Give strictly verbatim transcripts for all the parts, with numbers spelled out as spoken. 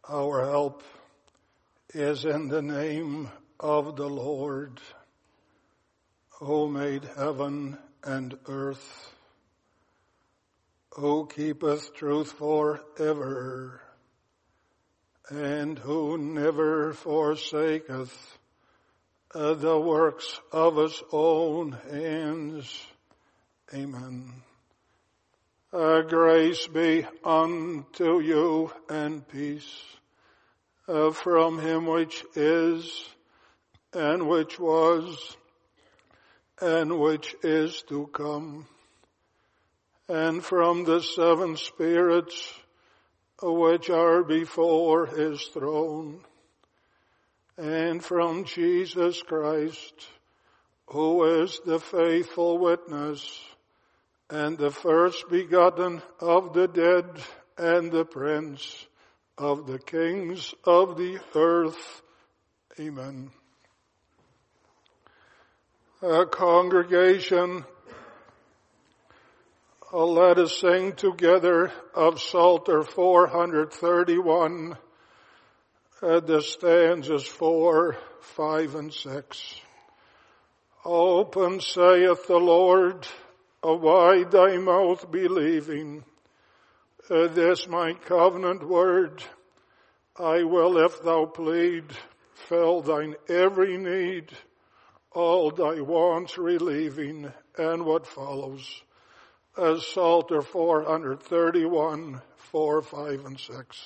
Our help is in the name of the Lord, who made heaven and earth, who keepeth truth forever, and who never forsaketh uh, the works of his own hands. Amen. Uh, grace be unto you and peace uh, from him which is, and which was, and which is to come, and from the seven spirits which are before his throne, and from Jesus Christ, who is the faithful witness, and the first begotten of the dead, and the prince of the kings of the earth. Amen. A congregation, uh, let us sing together of Psalter four thirty-one, uh, the stanzas four, five, and six. Open, saith the Lord, wide thy mouth believing, uh, this my covenant word, I will, if thou plead, fill thine every need, all thy wants relieving. And what follows, as Psalter four thirty-one, four, five, and six.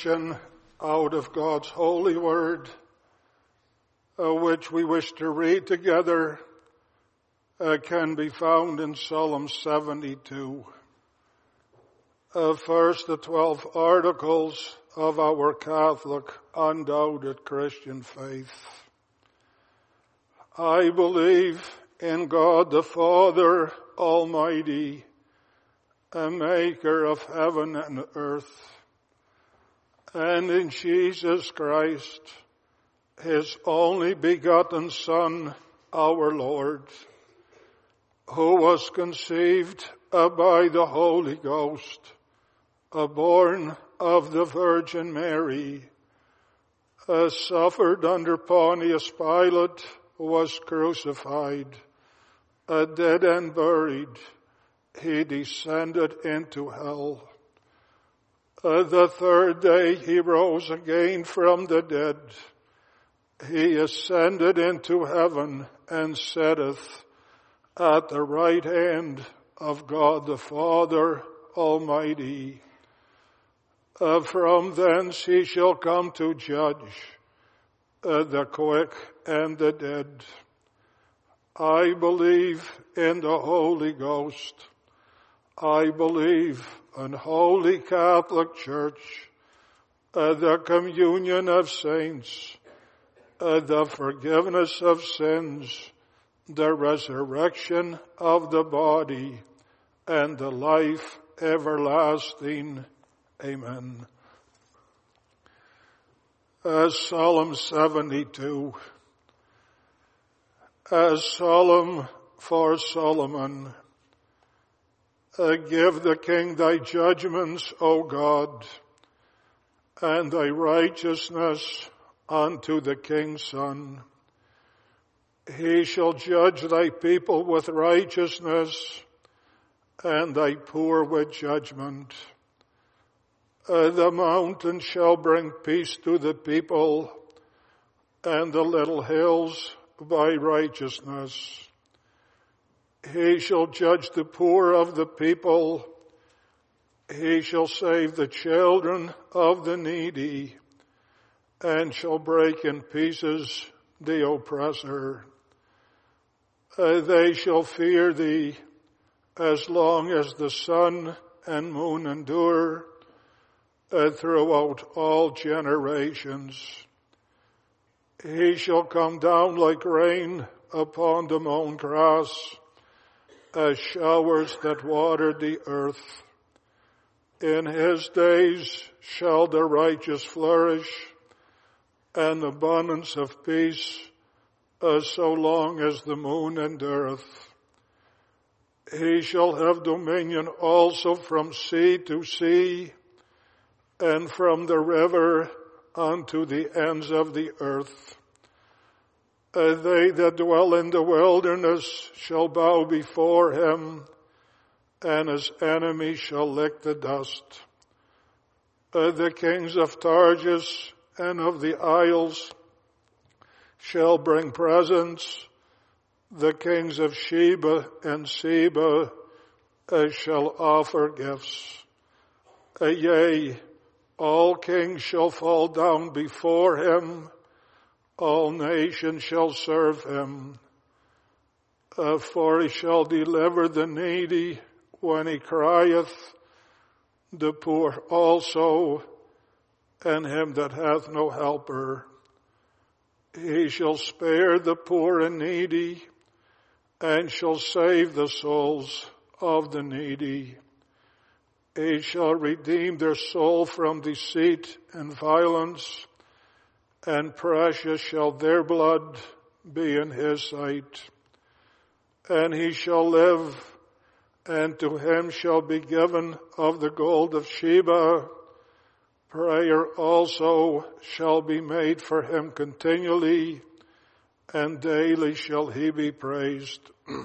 preaching out of God's holy word, uh, which we wish to read together, uh, can be found in Psalm seventy-two. Uh, first, the twelve articles of our Catholic, undoubted Christian faith. I believe in God the Father Almighty, a maker of heaven and earth, and in Jesus Christ, his only begotten Son, our Lord, who was conceived by the Holy Ghost, born of the Virgin Mary, suffered under Pontius Pilate, was crucified, dead and buried. He descended into hell. Uh, the third day he rose again from the dead. He ascended into heaven and sitteth at the right hand of God the Father Almighty. Uh, from thence he shall come to judge uh, the quick and the dead. I believe in the Holy Ghost. I believe in Holy Catholic Church, uh, the communion of saints, uh, the forgiveness of sins, the resurrection of the body, and the life everlasting. Amen. Uh, Psalm seventy-two. A psalm for Solomon. Uh, give the king thy judgments, O God, and thy righteousness unto the king's son. He shall judge thy people with righteousness, and thy poor with judgment. Uh, the mountain shall bring peace to the people, and the little hills by righteousness. He shall judge the poor of the people. He shall save the children of the needy, and shall break in pieces the oppressor. Uh, they shall fear thee as long as the sun and moon endure, uh, throughout all generations. He shall come down like rain upon the mown grass, as showers that water the earth. In his days shall the righteous flourish, and abundance of peace, as so long as the moon endureth. He shall have dominion also from sea to sea, and from the river unto the ends of the earth. Uh, they that dwell in the wilderness shall bow before him, and his enemies shall lick the dust. Uh, the kings of Tarsus and of the isles shall bring presents. The kings of Sheba and Seba uh, shall offer gifts. Uh, yea, all kings shall fall down before him. All nations shall serve him. Uh, for he shall deliver the needy when he crieth, the poor also, and him that hath no helper. He shall spare the poor and needy, and shall save the souls of the needy. He shall redeem their soul from deceit and violence, and precious shall their blood be in his sight. And he shall live, and to him shall be given of the gold of Sheba. Prayer also shall be made for him continually, and daily shall he be praised.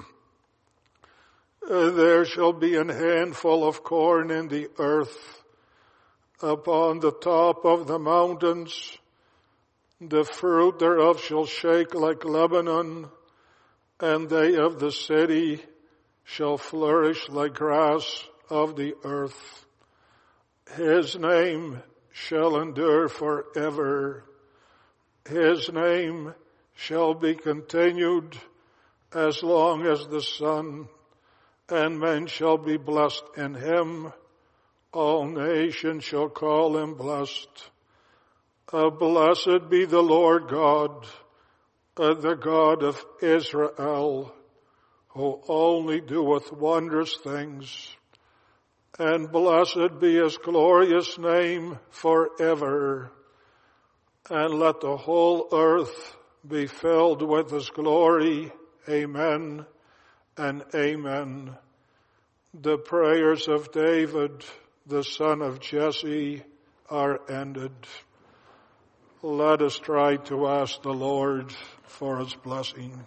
There shall be an handful of corn in the earth, upon the top of the mountains. The fruit thereof shall shake like Lebanon, and they of the city shall flourish like grass of the earth. His name shall endure forever. His name shall be continued as long as the sun, and men shall be blessed in him. All nations shall call him blessed. Uh, blessed be the Lord God, uh, the God of Israel, who only doeth wondrous things. And blessed be his glorious name forever. And let the whole earth be filled with his glory. Amen and amen. The prayers of David, the son of Jesse, are ended. Let us try to ask the Lord for his blessing.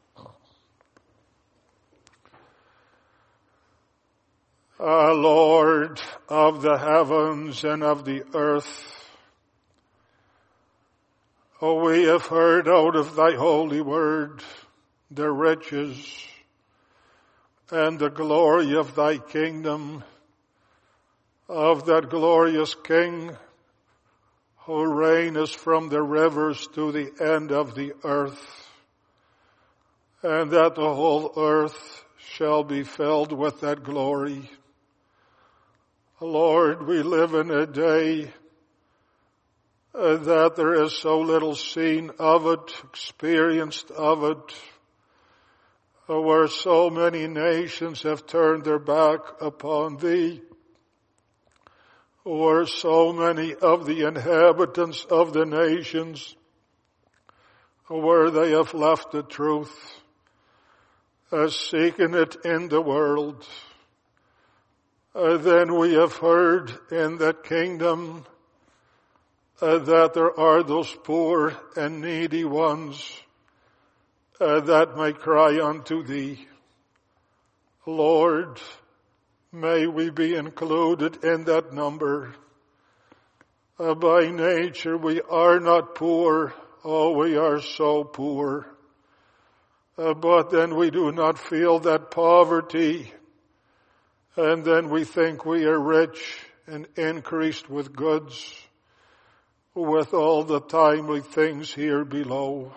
Ah, Lord of the heavens and of the earth, oh, we have heard out of thy holy word the riches and the glory of thy kingdom, of that glorious King who reigneth from the rivers to the end of the earth, and that the whole earth shall be filled with that glory. Lord, we live in a day uh, that there is so little seen of it, experienced of it, uh, where so many nations have turned their back upon thee, where so many of the inhabitants of the nations, where they have left the truth, uh, seeking it in the world. Uh, then we have heard in that kingdom uh, that there are those poor and needy ones uh, that may cry unto thee. Lord, may we be included in that number. Uh, by nature we are not poor. Oh, we are so poor. Uh, but then we do not feel that poverty. And then we think we are rich and increased with goods, with all the timely things here below.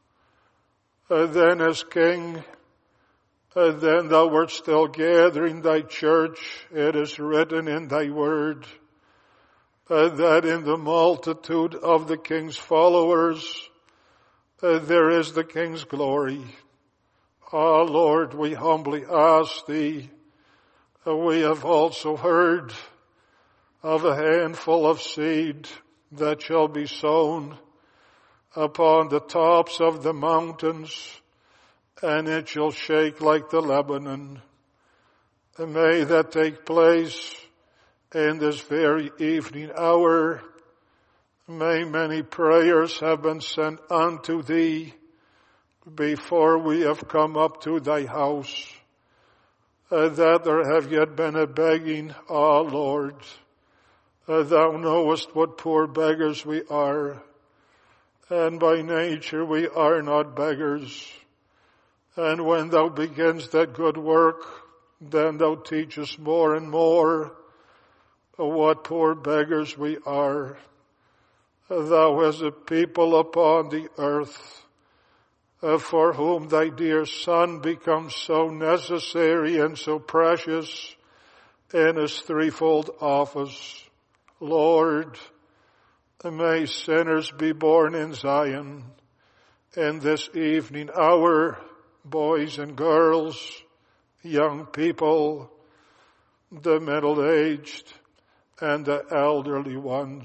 And then as King, and then thou wert still gathering thy church. It is written in thy word uh, that in the multitude of the King's followers uh, there is the King's glory. Ah, Lord, we humbly ask thee. We have also heard of a handful of seed that shall be sown upon the tops of the mountains, and it shall shake like the Lebanon. And may that take place in this very evening hour. May many prayers have been sent unto thee before we have come up to thy house. Uh, that there have yet been a begging, ah, Lord, uh, thou knowest what poor beggars we are, and by nature we are not beggars. And when thou begins that good work, then thou teachest more and more uh, what poor beggars we are. Uh, thou as a people upon the earth, Uh, for whom thy dear Son becomes so necessary and so precious in his threefold office. Lord, may sinners be born in Zion in this evening hour, boys and girls, young people, the middle-aged, and the elderly ones.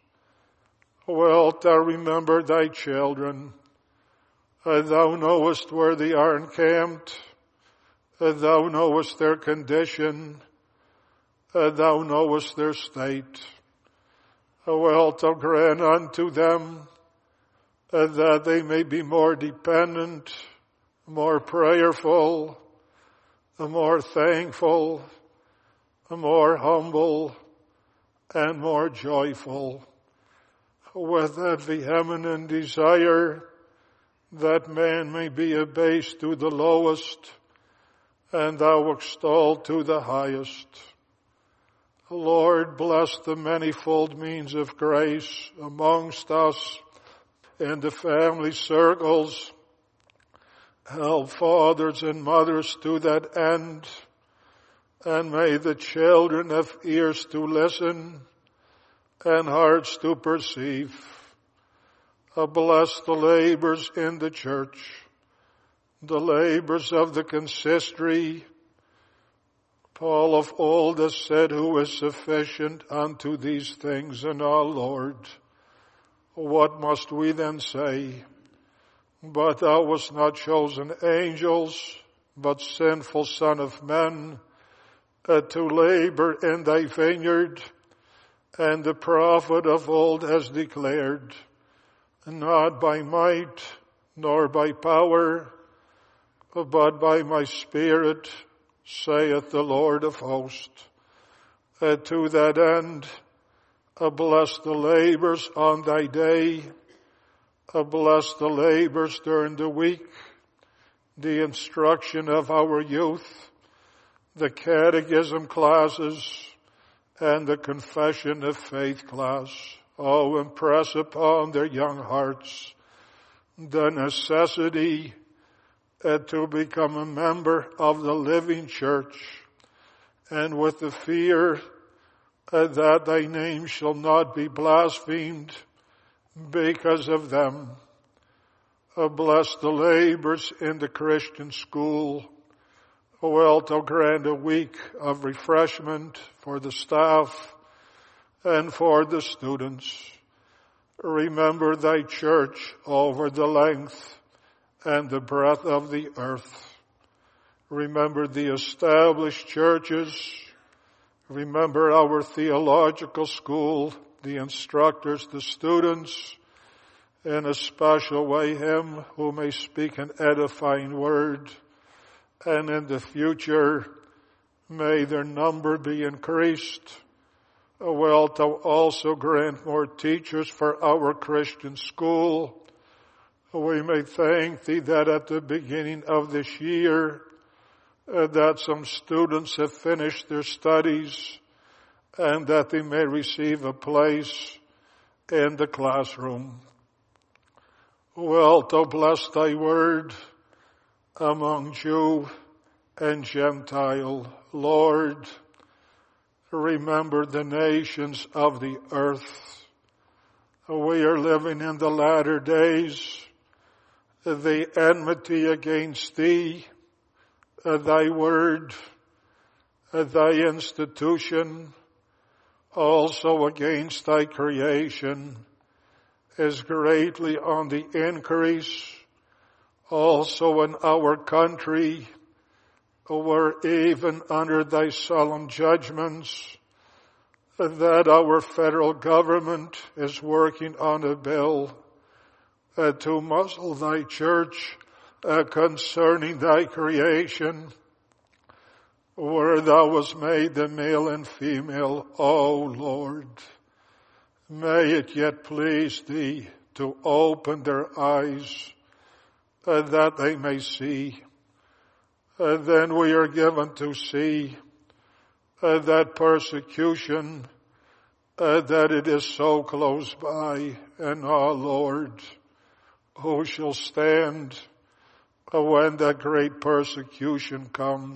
Wilt thou remember thy children? Uh, thou knowest where they are encamped. Uh, thou knowest their condition. Uh, thou knowest their state. Uh, wilt thou grant unto them uh, that they may be more dependent, more prayerful, uh, more thankful, uh, more humble, and more joyful, with that vehement desire that man may be abased to the lowest, and thou extolled to the highest. Lord, bless the manifold means of grace amongst us in the family circles. Help fathers and mothers to that end, and may the children have ears to listen and hearts to perceive. Uh, bless the labors in the church, the labors of the consistory. Paul of old has said, who is sufficient unto these things, and our Lord. What must we then say? But thou wast not chosen angels, but sinful son of men, uh, to labor in thy vineyard. And the prophet of old has declared, not by might, nor by power, but by my Spirit, saith the Lord of hosts. Uh, to that end, uh, bless the labors on thy day, uh, bless the labors during the week, the instruction of our youth, the catechism classes, and the confession of faith class. Oh, impress upon their young hearts the necessity uh, to become a member of the living church, and with the fear uh, that thy name shall not be blasphemed because of them. Uh, bless the labors in the Christian school. Wilt thou grant a week of refreshment for the staff and for the students. Remember thy church over the length and the breadth of the earth. Remember the established churches. Remember our theological school, the instructors, the students, in a special way him who may speak an edifying word. And in the future, may their number be increased. Wilt thou also grant more teachers for our Christian school? We may thank thee that at the beginning of this year, uh, that some students have finished their studies and that they may receive a place in the classroom. Wilt thou bless thy word among Jew and Gentile. Lord, remember the nations of the earth. We are living in the latter days. The enmity against thee, thy word, thy institution, also against thy creation, is greatly on the increase. Also in our country, where even under thy solemn judgments, that our federal government is working on a bill uh, to muzzle thy church uh, concerning thy creation, where thou wast made the male and female. O Lord, may it yet please thee to open their eyes, Uh, that they may see. Uh, then we are given to see uh, that persecution, uh, that it is so close by. And our Lord, who shall stand uh, when that great persecution comes?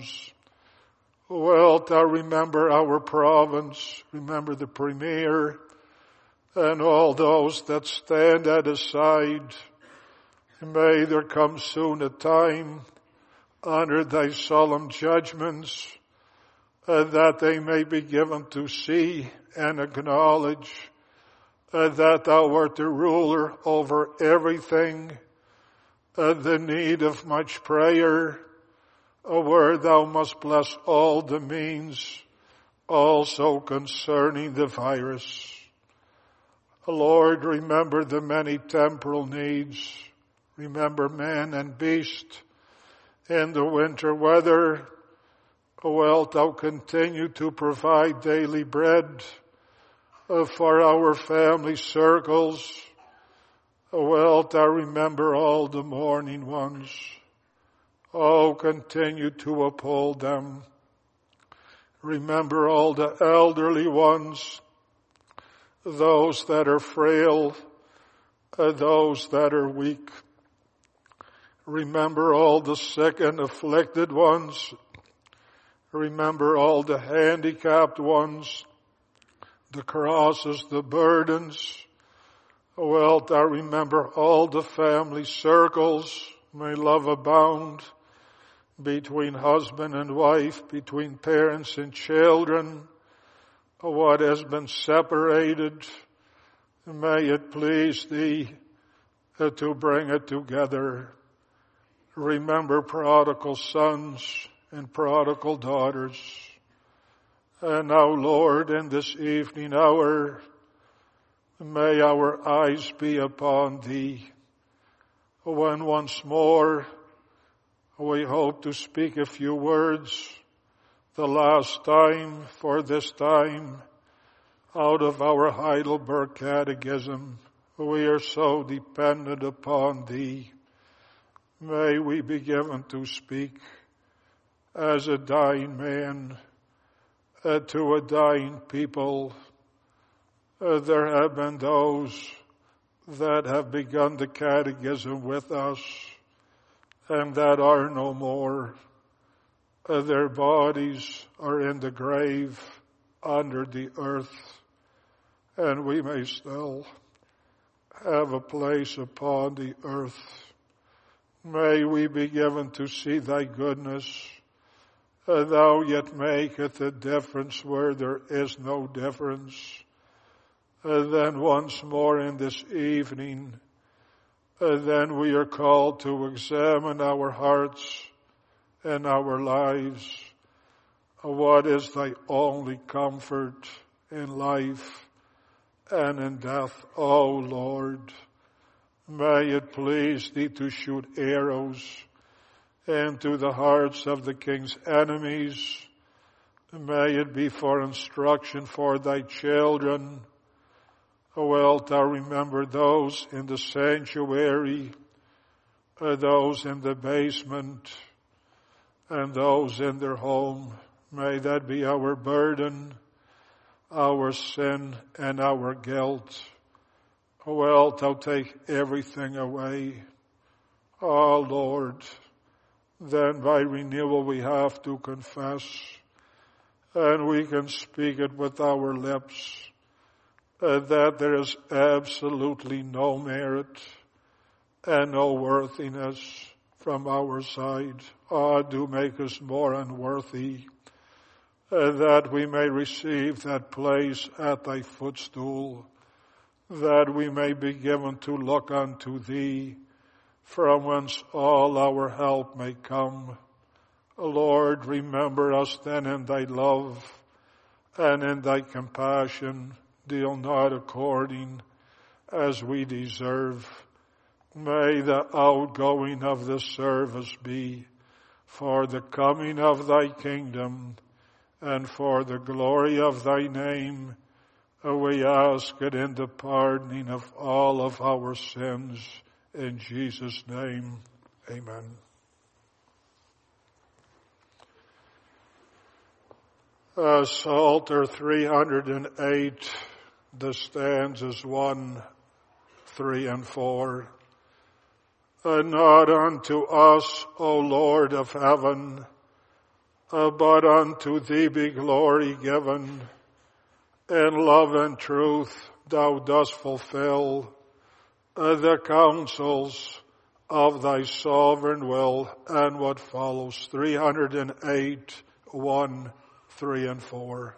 Wilt thou remember our province, remember the Premier, and all those that stand at his side. May there come soon a time under thy solemn judgments uh, that they may be given to see and acknowledge uh, that thou art the ruler over everything, uh, the need of much prayer, uh, where thou must bless all the means, also concerning the virus. Lord, remember the many temporal needs. Remember man and beast in the winter weather. Wilt thou continue to provide daily bread for our family circles? Wilt thou remember all the mourning ones? Oh, continue to uphold them. Remember all the elderly ones, those that are frail, uh, those that are weak. Remember all the sick and afflicted ones. Remember all the handicapped ones, the crosses, the burdens. Well, I remember all the family circles. May love abound between husband and wife, between parents and children. What has been separated, may it please thee uh, to bring it together. Remember prodigal sons and prodigal daughters. And now, Lord, in this evening hour, may our eyes be upon thee. When once more we hope to speak a few words, the last time for this time, out of our Heidelberg Catechism, we are so dependent upon thee. May we be given to speak as a dying man uh, to a dying people. Uh, there have been those that have begun the catechism with us and that are no more. Uh, their bodies are in the grave under the earth, and we may still have a place upon the earth. May we be given to see thy goodness. Uh, thou yet maketh a difference where there is no difference. Uh, then once more in this evening, uh, then we are called to examine our hearts and our lives. Uh, what is thy only comfort in life and in death, O Lord? May it please thee to shoot arrows into the hearts of the king's enemies. May it be for instruction for thy children. Wilt thou remember those in the sanctuary, uh, those in the basement, and those in their home. May that be our burden, our sin, and our guilt. Wilt thou take everything away? Oh Lord, then by renewal we have to confess, and we can speak it with our lips, uh, that there is absolutely no merit and no worthiness from our side. Ah, do make us more unworthy, uh, that we may receive that place at thy footstool, that we may be given to look unto thee, from whence all our help may come. Lord, remember us then in thy love and in thy compassion. Deal not according as we deserve. May the outgoing of this service be for the coming of thy kingdom and for the glory of thy name. We ask it in the pardoning of all of our sins. In Jesus' name, amen. Uh, Psalter three hundred eight, the stanzas one, three, and four. Uh, not unto us, O Lord of heaven, uh, but unto thee be glory given. In love and truth thou dost fulfill uh, the counsels of thy sovereign will. And what follows, three hundred eight, one, three, and four.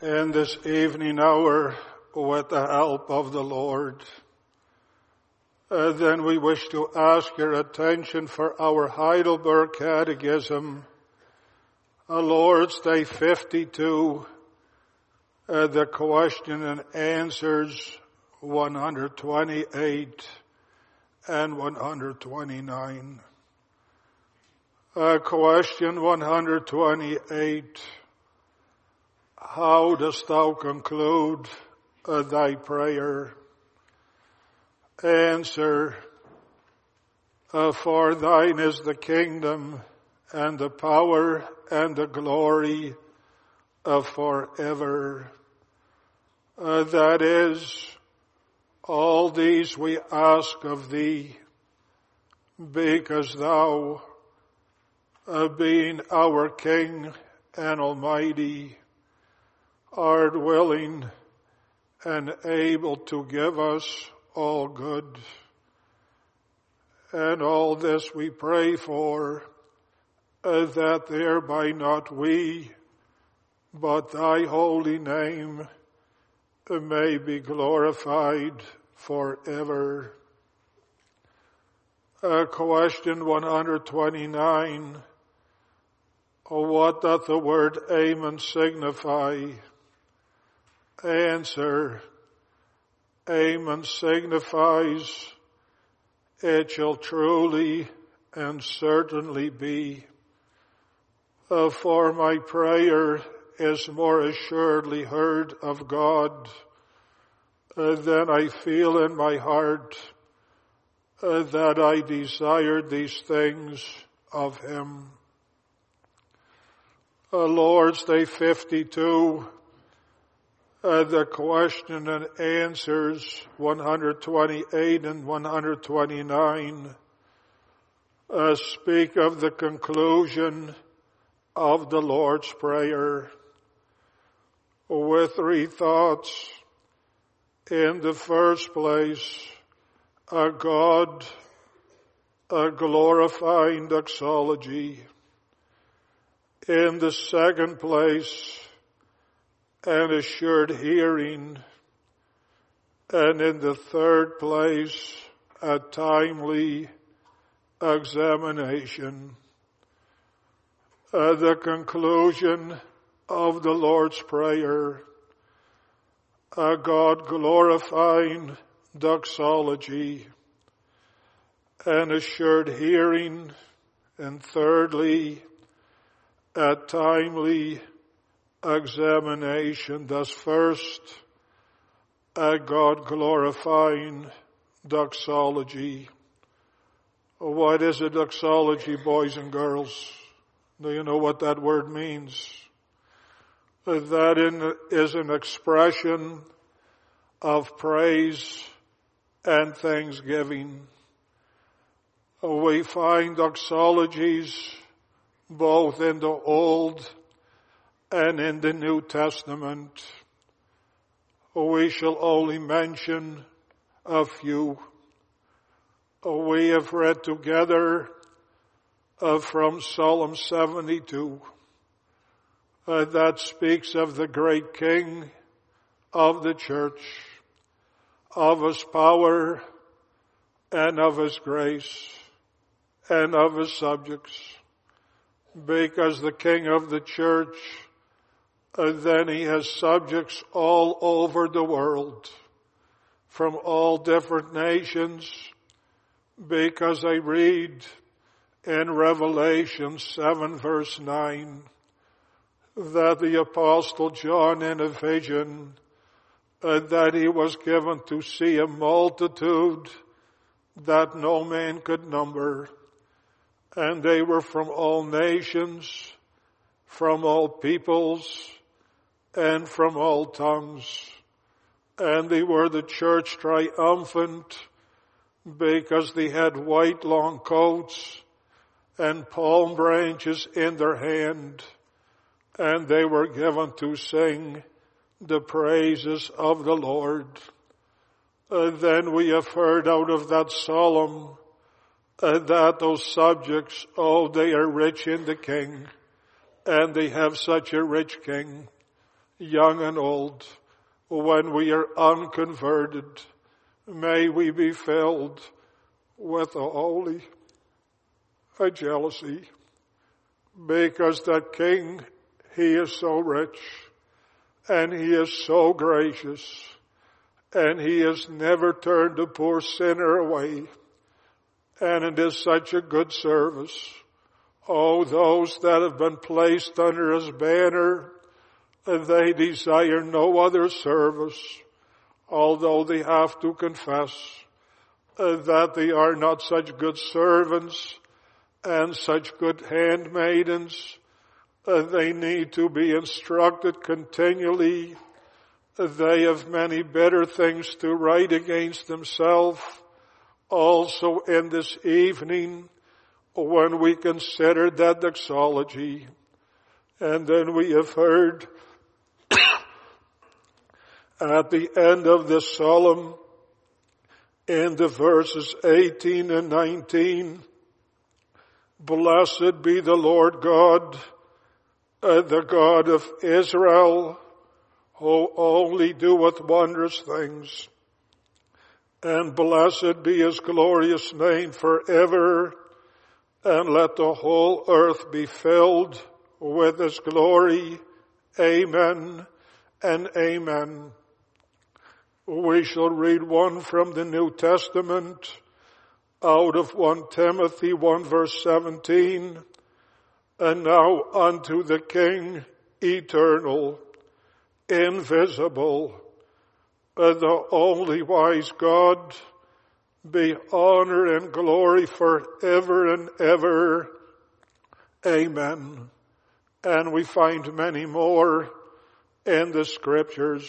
in this evening hour with the help of the Lord. Uh, then we wish to ask your attention for our Heidelberg Catechism, uh, Lord's Day fifty-two, uh, the question and answers one hundred twenty-eight and one hundred twenty-nine. Uh, question one hundred twenty-eight. How dost thou conclude uh, thy prayer? Answer, uh, for thine is the kingdom and the power and the glory uh, forever. Uh, that is, all these we ask of thee, because thou, uh, being our King and Almighty, art willing and able to give us all good. And all this we pray for, uh, that thereby not we, but thy holy name uh, may be glorified forever. Uh, question one hundred twenty-nine. What doth the word Amen signify? Answer, Amen signifies, it shall truly and certainly be. Uh, for my prayer is more assuredly heard of God uh, than I feel in my heart uh, that I desired these things of him. Uh, Lord's Day fifty-two, Uh, the question and answers one hundred twenty-eight and one hundred twenty-nine uh, speak of the conclusion of the Lord's Prayer with three thoughts. In the first place, a God, a glorifying doxology. In the second place, an assured hearing, and in the third place, a timely examination. Uh, the conclusion of the Lord's Prayer, a God glorifying doxology, an assured hearing, and thirdly, a timely examination. Thus first, a God-glorifying doxology. What is a doxology, boys and girls? Do you know what that word means? That in, is an expression of praise and thanksgiving. We find doxologies both in the Old and in the New Testament. We shall only mention a few. We have read together uh, from Psalm seventy-two. Uh, that speaks of the great King of the church, of his power and of his grace and of his subjects. Because the King of the church, Uh, then he has subjects all over the world, from all different nations, because I read in Revelation seven verse nine that the Apostle John in a vision uh, that he was given to see a multitude that no man could number, and they were from all nations, from all peoples, and from all tongues. And they were the church triumphant because they had white long coats and palm branches in their hand, and they were given to sing the praises of the Lord. Uh, then we have heard out of that psalm uh, that those subjects, oh, they are rich in the King, and they have such a rich King. young and old, when we are unconverted, may we be filled with a holy a jealousy, because that King, he is so rich, and he is so gracious, and he has never turned a poor sinner away, and it is such a good service. Oh, those that have been placed under his banner, they desire no other service, although they have to confess that they are not such good servants and such good handmaidens. They need to be instructed continually. They have many better things to write against themselves. Also in this evening, when we consider that doxology, and then we have heard at the end of this psalm, in the verses eighteen and nineteen, blessed be the Lord God, uh, the God of Israel, who only doeth wondrous things. And blessed be his glorious name forever, and let the whole earth be filled with his glory. Amen and amen. We shall read one from the New Testament out of First Timothy one verse seventeen. And now unto the King eternal, invisible, the only wise God, be honor and glory forever and ever. Amen. And we find many more in the scriptures.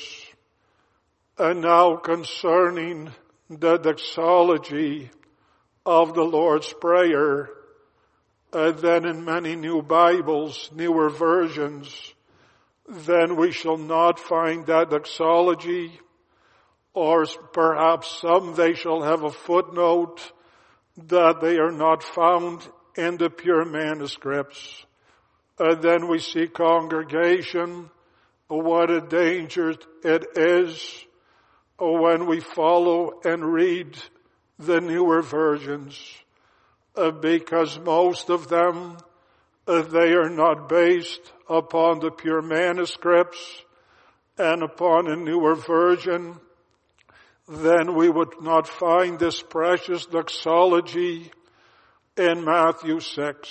And now concerning the doxology of the Lord's Prayer, uh, then in many new Bibles, newer versions, then we shall not find that doxology, or perhaps some they shall have a footnote that they are not found in the pure manuscripts. Uh, then we see, congregation, what a danger it is when we follow and read the newer versions, uh, because most of them, uh, they are not based upon the pure manuscripts and upon a newer version. Then we would not find this precious doxology in Matthew six.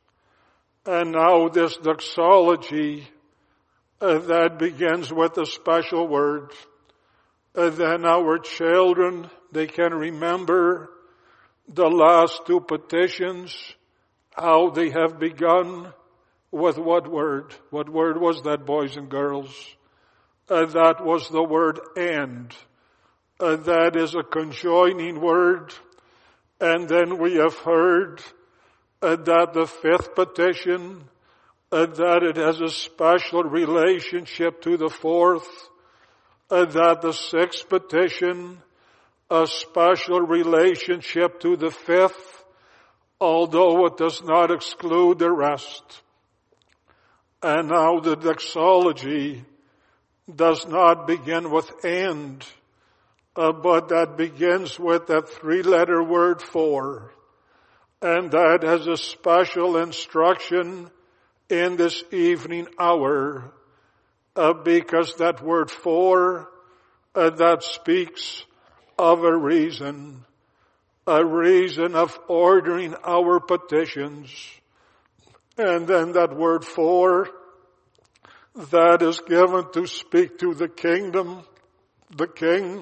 And now this doxology uh, that begins with a special word. Uh, then our children, they can remember the last two petitions, how they have begun with what word? What word was that, boys and girls? Uh, that was the word and. Uh, that is a conjoining word. And then we have heard uh, that the fifth petition, uh, that it has a special relationship to the fourth. Uh, that the sixth petition, a special relationship to the fifth, although it does not exclude the rest. And now the doxology does not begin with and, uh, but that begins with that three-letter word for. And that has a special instruction in this evening hour. Uh, because that word for, uh, that speaks of a reason, a reason of ordering our petitions. And then that word for, that is given to speak to the kingdom, the king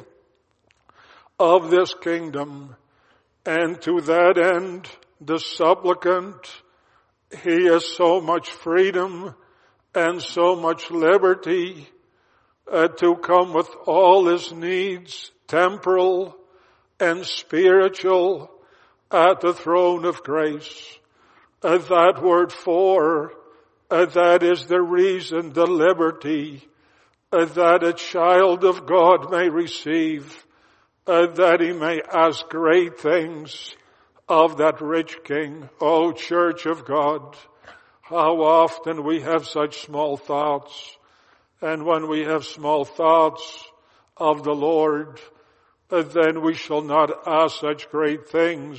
of this kingdom. And to that end, the supplicant, he has so much freedom and so much liberty uh, to come with all his needs, temporal and spiritual, at the throne of grace. Uh, that word for, uh, that is the reason, the liberty, uh, that a child of God may receive, uh, that he may ask great things of that rich King. O Church of God, how often we have such small thoughts, And when we have small thoughts of the Lord, uh, then we shall not ask such great things.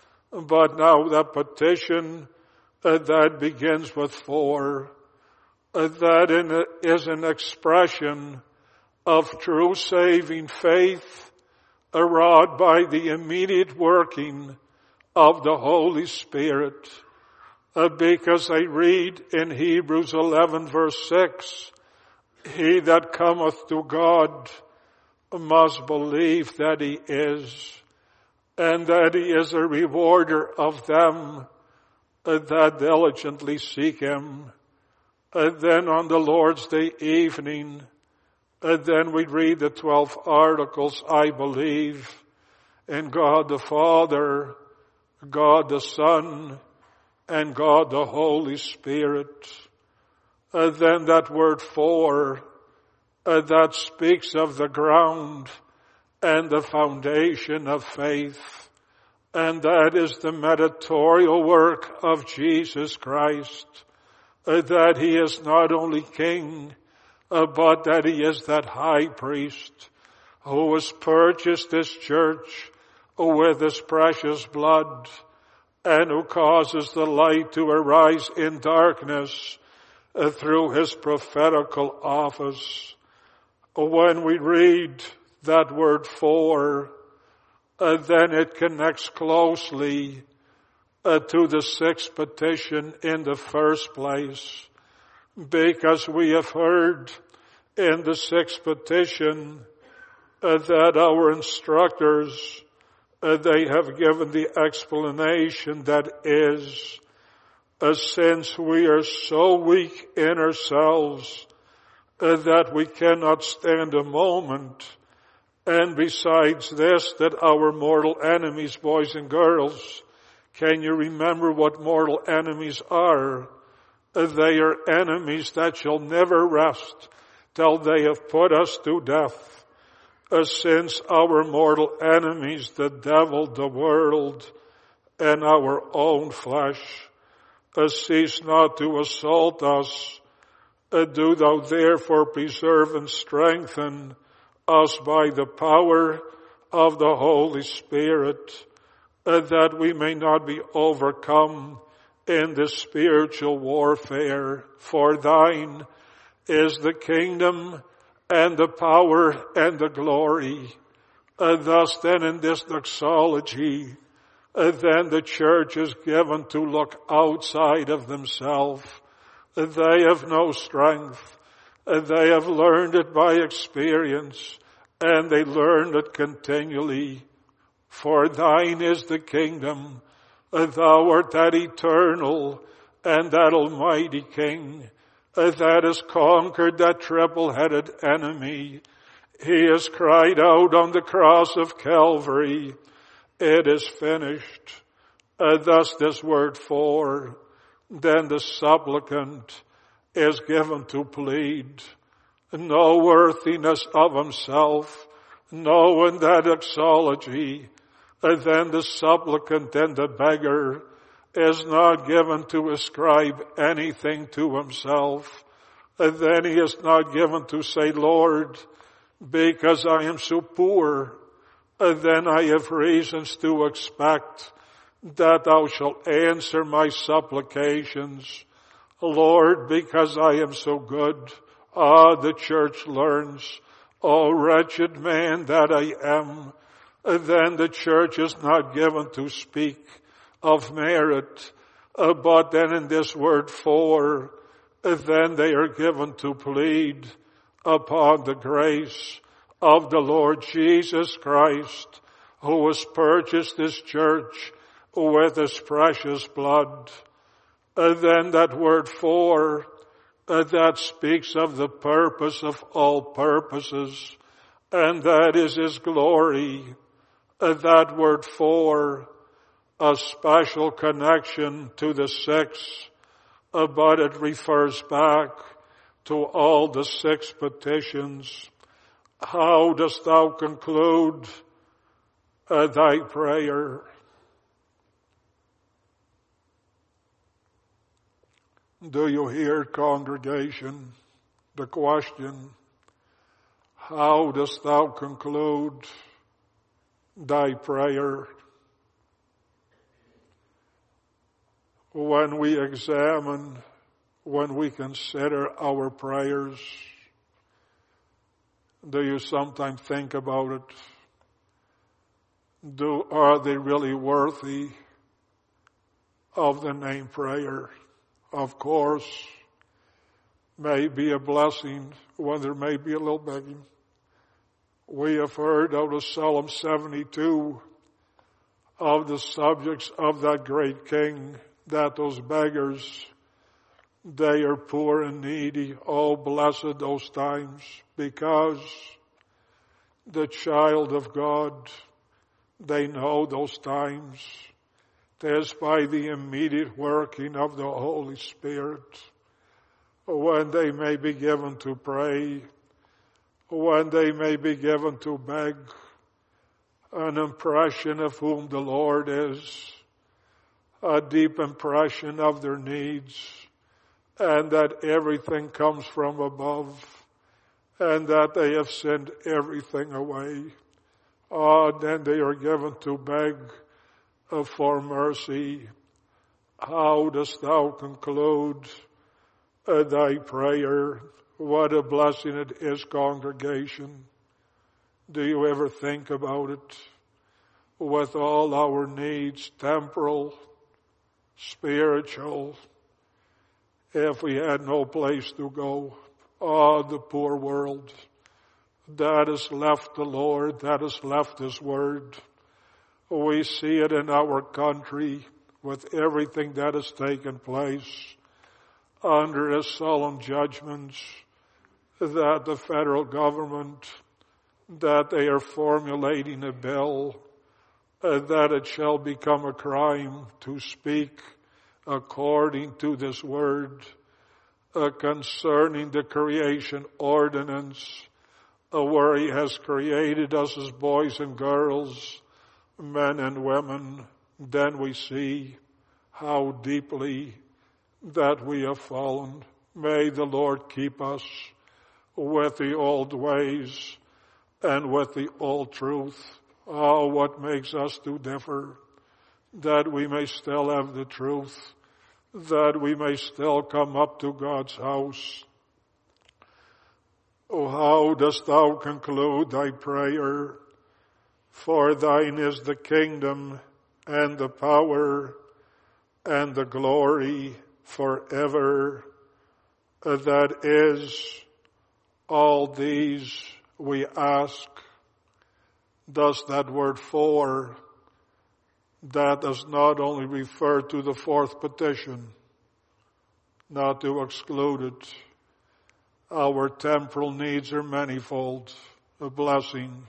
But now that petition uh, that begins with four, uh, that in, uh, is an expression of true saving faith, uh, wrought by the immediate working of the Holy Spirit. Uh, because I read in Hebrews eleven verse six, he that cometh to God must believe that he is, and that he is a rewarder of them uh, that diligently seek him. And then on the Lord's Day evening, and then we read the twelve articles. I believe in God the Father, God the Son, and God the Holy Spirit. And then that word for, uh, that speaks of the ground and the foundation of faith. And that is the mediatorial work of Jesus Christ. Uh, that he is not only King, uh, but that he is that high priest who has purchased this church with his precious blood, and who causes the light to arise in darkness uh, through his prophetical office. When we read that word for, uh, then it connects closely uh, to the sixth petition in the first place, because we have heard in the sixth petition uh, that our instructors Uh, they have given the explanation that is, uh, since we are so weak in ourselves uh, that we cannot stand a moment, and besides this, that our mortal enemies, boys and girls, can you remember what mortal enemies are? Uh, they are enemies that shall never rest till they have put us to death. Uh, since our mortal enemies, the devil, the world, and our own flesh, uh, cease not to assault us, uh, do thou therefore preserve and strengthen us by the power of the Holy Spirit, uh, that we may not be overcome in this spiritual warfare. For thine is the kingdom and the power and the glory. Uh, thus then in this doxology, uh, then the church is given to look outside of themselves. Uh, they have no strength. Uh, they have learned it by experience, and they learn it continually. For thine is the kingdom. Uh, thou art that eternal and that almighty King that has conquered that triple-headed enemy. He has cried out on the cross of Calvary, it is finished. Uh, thus this word for, then the supplicant is given to plead no worthiness of himself, no in that doxology. Uh, then the supplicant and the beggar is not given to ascribe anything to himself. And then he is not given to say, Lord, because I am so poor, and then I have reasons to expect that thou shalt answer my supplications. Lord, because I am so good. Ah, the church learns, oh wretched man that I am. And then the church is not given to speak of merit, uh, but then in this word for, uh, then they are given to plead upon the grace of the Lord Jesus Christ, who has purchased this church with his precious blood. Uh, then that word for, uh, that speaks of the purpose of all purposes, and that is his glory. Uh, that word for, a special connection to the six, uh, but it refers back to all the six petitions. How dost thou conclude uh, thy prayer? Do you hear, congregation? the question, how dost thou conclude thy prayer? When we examine, when we consider our prayers, do you sometimes think about it? Do, are they really worthy of the name prayer? Of course, may be a blessing when there may be a little begging. We have heard out of Psalm seventy-two of the subjects of that great king, that those beggars, they are poor and needy. Oh, blessed those times, because the child of God, they know those times. Tis by the immediate working of the Holy Spirit, when they may be given to pray, when they may be given to beg, an impression of whom the Lord is, a deep impression of their needs, and that everything comes from above, and that they have sent everything away. Ah, oh, then they are given to beg for mercy. How dost thou conclude uh, thy prayer? What a blessing it is, congregation. Do you ever think about it? With all our needs, temporal, spiritual, if we had no place to go, ah, oh, the poor world that has left the Lord, that has left His Word. We see it in our country with everything that has taken place under His solemn judgments, that the federal government, that they are formulating a bill, uh, that it shall become a crime to speak according to this word uh, concerning the creation ordinance, uh, where He has created us as boys and girls, men and women. Then we see how deeply that we have fallen. May the Lord keep us with the old ways and with the old truth. Oh, what makes us to differ? That we may still have the truth, that we may still come up to God's house. Oh, how dost thou conclude thy prayer? For thine is the kingdom and the power and the glory forever. That is, all these we ask. Thus that word for, that does not only refer to the fourth petition, not to exclude it. Our temporal needs are manifold, a blessing.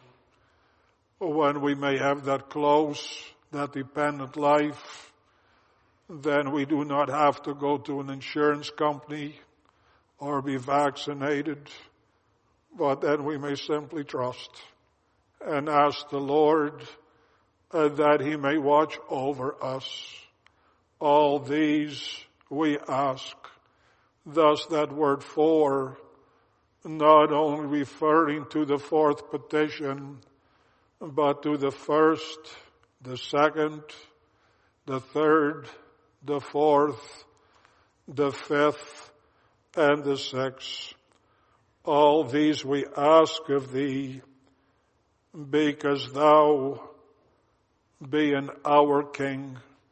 When we may have that close, that dependent life, then we do not have to go to an insurance company or be vaccinated, but then we may simply trust and ask the Lord uh, that He may watch over us. All these we ask. Thus that word for, not only referring to the fourth petition, but to the first, the second, the third, the fourth, the fifth, and the sixth. All these we ask of Thee, because Thou, being our King,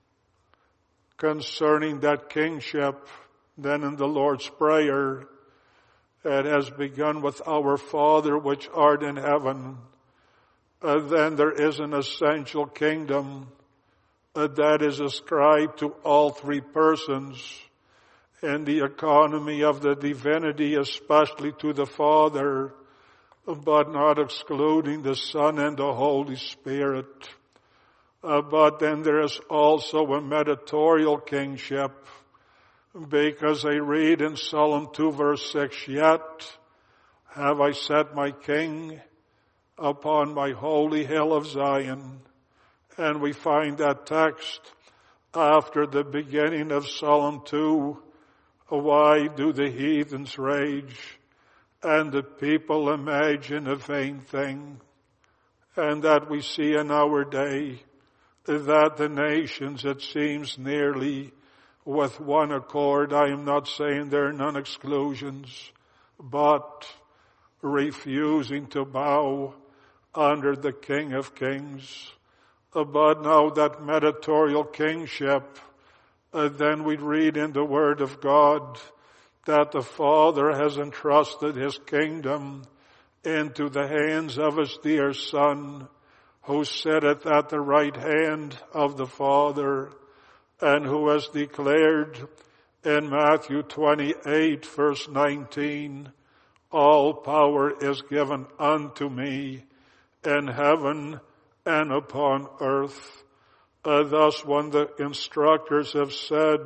concerning that kingship, then in the Lord's Prayer, it has begun with our Father which art in heaven. Uh, then there is an essential kingdom uh, that is ascribed to all three persons in the economy of the divinity, especially to the Father, but not excluding the Son and the Holy Spirit. Uh, but then there is also a mediatorial kingship, because I read in Psalm two verse six, yet have I set my King upon my holy hill of Zion. And we find that text after the beginning of Psalm two. Why do the heathens rage? and the people imagine a vain thing, and that we see in our day that the nations, it seems nearly with one accord, I am not saying there are none exclusions, but refusing to bow under the King of Kings. But now that mediatorial kingship, uh, then we read in the Word of God that the Father has entrusted His kingdom into the hands of His dear Son, who sitteth at the right hand of the Father, and who has declared in Matthew twenty-eight, verse nineteen, all power is given unto me in heaven and upon earth. Uh, thus, when the instructors have said,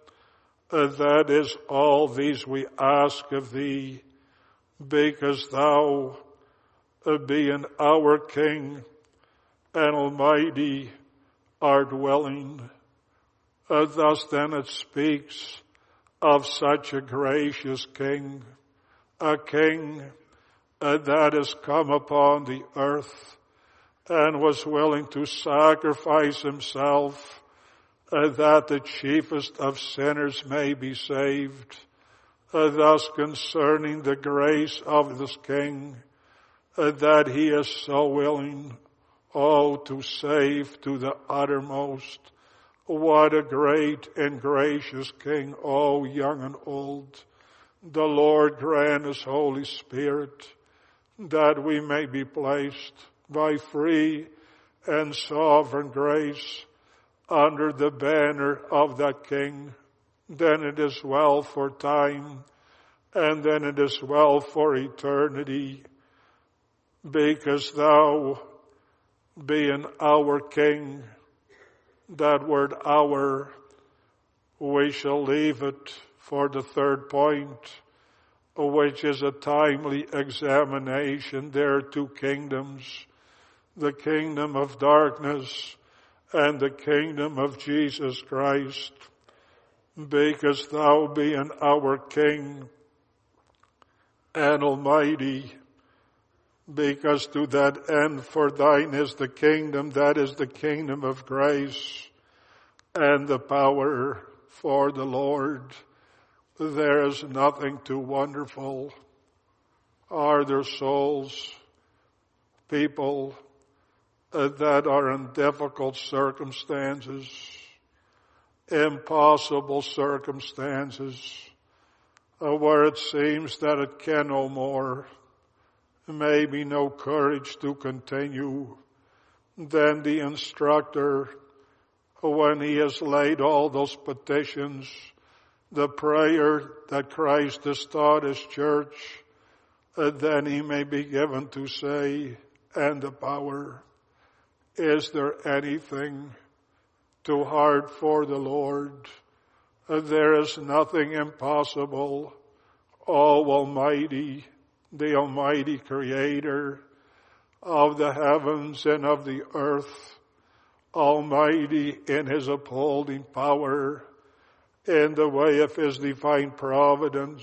uh, that is all these we ask of thee, because thou, uh, being our King and Almighty, art willing. Uh, thus then it speaks of such a gracious King, a King uh, that has come upon the earth and was willing to sacrifice Himself uh, that the chiefest of sinners may be saved. Uh, thus concerning the grace of this King, uh, that He is so willing, oh, to save to the uttermost. What a great and gracious King, oh, young and old. The Lord grant His Holy Spirit that we may be placed by free and sovereign grace under the banner of that King. Then it is well for time, and then it is well for eternity, because thou, being our King, that word our, we shall leave it for the third point, which is a timely examination. There are two kingdoms, the kingdom of darkness and the kingdom of Jesus Christ. Because thou, being our King and Almighty, because to that end for thine is the kingdom, that is the kingdom of grace, and the power for the Lord. There is nothing too wonderful. Are there souls, people uh, that are in difficult circumstances, impossible circumstances, uh, where it seems that it can no more, maybe no courage to continue? Then the instructor, when he has laid all those petitions, the prayer that Christ has taught His church, uh, then he may be given to say, and the power, is there anything too hard for the Lord? Uh, there is nothing impossible. Oh, Almighty, the Almighty Creator of the heavens and of the earth, Almighty in His upholding power, in the way of His divine providence,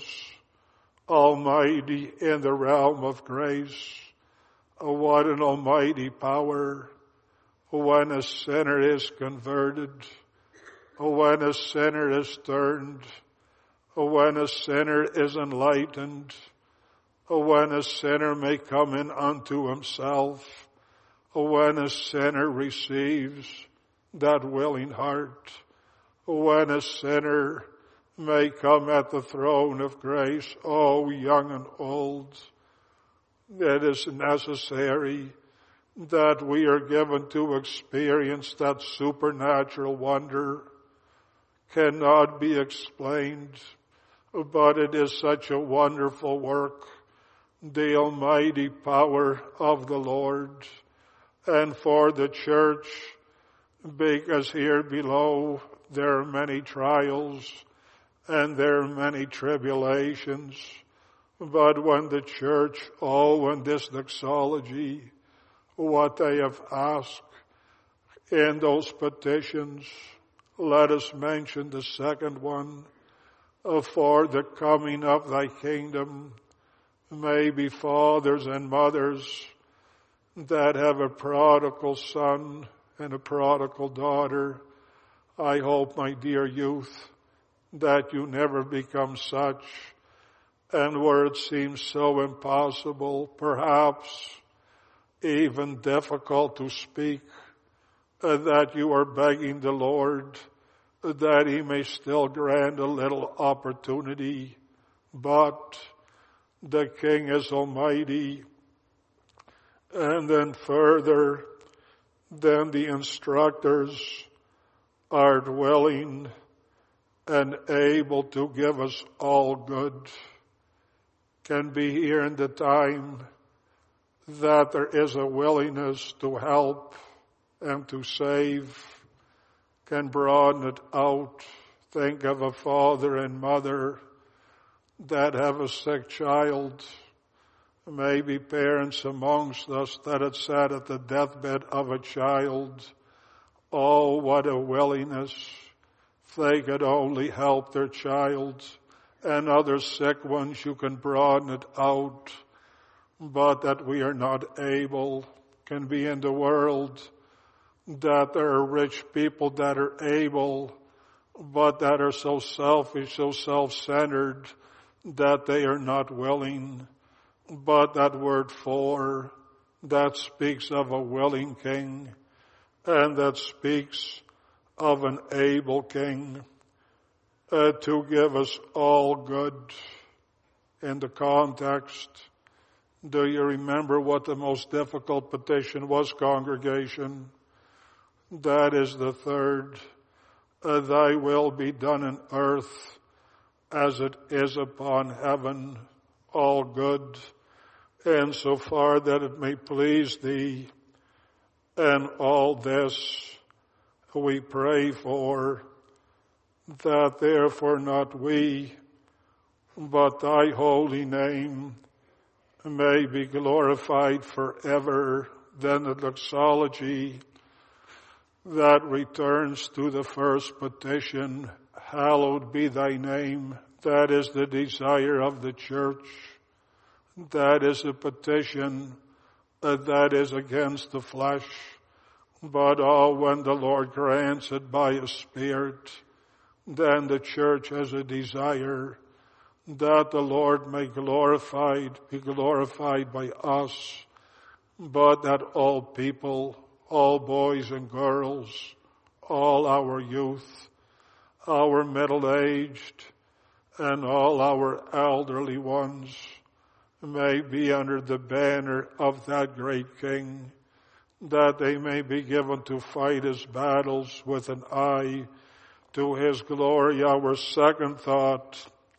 Almighty in the realm of grace. Oh, what an almighty power when a sinner is converted, when a sinner is turned, when a sinner is enlightened, when a sinner may come in unto himself, when a sinner receives that willing heart, when a sinner may come at the throne of grace, oh, young and old, it is necessary that we are given to experience that supernatural wonder. Cannot be explained, but it is such a wonderful work, the almighty power of the Lord. And for the church, because here below there are many trials and there are many tribulations, but when the church, oh, in this doxology, what they have asked in those petitions, let us mention the second one, uh, for the coming of thy kingdom, maybe fathers and mothers that have a prodigal son and a prodigal daughter. I hope, my dear youth, that you never become such, and where it seems so impossible, perhaps even difficult to speak, uh, that you are begging the Lord uh, that He may still grant a little opportunity. But the King is almighty. And then further, then the instructors are willing and able to give us all good. Can be here in the time that there is a willingness to help and to save. Can broaden it out. Think of a father and mother that have a sick child. Maybe parents amongst us that had sat at the deathbed of a child. Oh, what a willingness. If they could only help their child and other sick ones, you can broaden it out. But that we are not able. Can be in the world that there are rich people that are able, but that are so selfish, so self-centered, that they are not willing. But that word for, that speaks of a willing king, and that speaks of an able king uh, to give us all good. In the context, do you remember what the most difficult petition was, congregation? That is the third. Uh, Thy will be done in earth as it is upon heaven. All good, and so far that it may please Thee. And all this we pray for, that therefore not we, but Thy holy name may be glorified forever. Then the doxology that returns to the first petition, hallowed be Thy name. That is the desire of the church. That is a petition uh, that is against the flesh. But oh, when the Lord grants it by His Spirit, then the church has a desire that the Lord may glorified, be glorified by us, but that all people, all boys and girls, all our youth, our middle-aged, and all our elderly ones may be under the banner of that great King, that they may be given to fight His battles with an eye to His glory. Our second thought,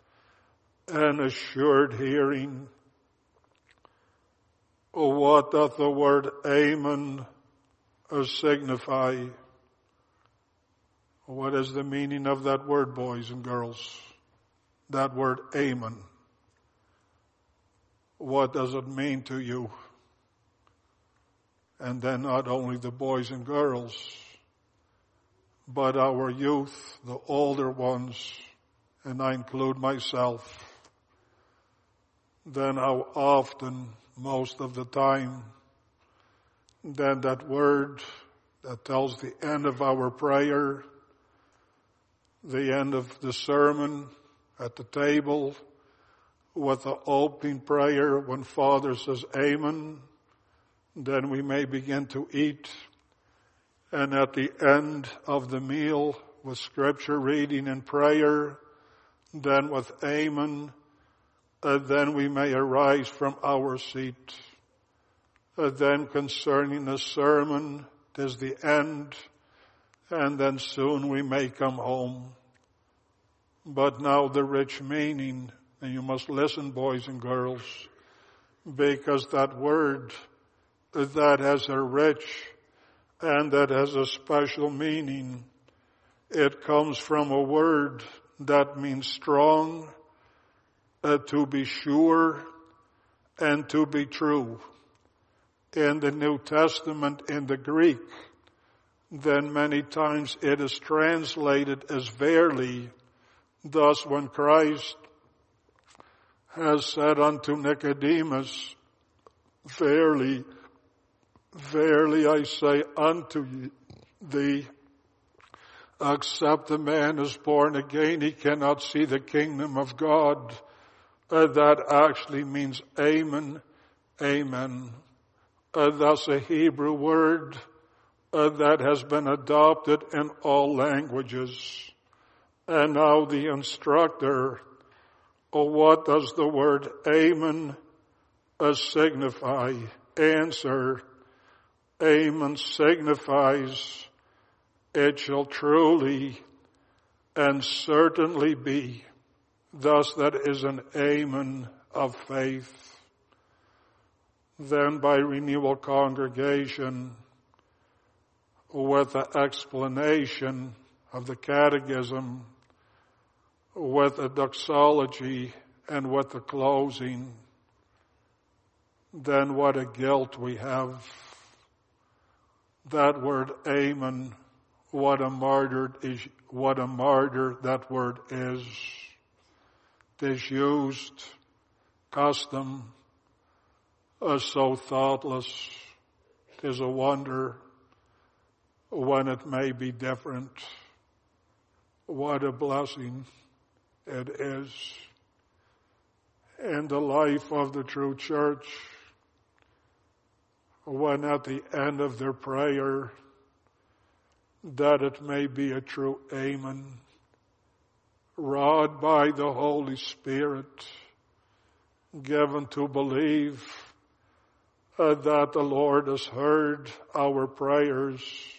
an assured hearing. What doth the word amen signify? What is the meaning of that word, boys and girls? That word amen. What does it mean to you? And then not only the boys and girls, but our youth, the older ones, and I include myself. Then how often, most of the time, then that word that tells the end of our prayer, the end of the sermon at the table, with the opening prayer when Father says amen, then we may begin to eat. And at the end of the meal with scripture reading and prayer, then with amen, uh, then we may arise from our seat. Uh, then concerning the sermon, 'tis the end, and then soon we may come home. But now the rich meaning, and you must listen, boys and girls, because that word that has a rich and that has a special meaning, it comes from a word that means strong, uh, to be sure, and to be true. In the New Testament, in the Greek, then many times it is translated as verily. Thus, when Christ has said unto Nicodemus, Verily, verily I say unto thee, except a man is born again, he cannot see the kingdom of God. Uh, that actually means amen, amen. Uh, that's a Hebrew word uh, that has been adopted in all languages. And now the instructor, oh, what does the word amen uh, signify? Answer, amen signifies it shall truly and certainly be. Thus that is an amen of faith. Then by renewal congregation, with the explanation of the catechism, with the doxology, and with the closing, then what a guilt we have. That word amen, what a martyr is, what a martyr that word is. Disused, custom, uh, so thoughtless. Tis a wonder when it may be different. What a blessing it is. In the life of the true church, when at the end of their prayer, that it may be a true amen, wrought by the Holy Spirit, given to believe uh, that the Lord has heard our prayers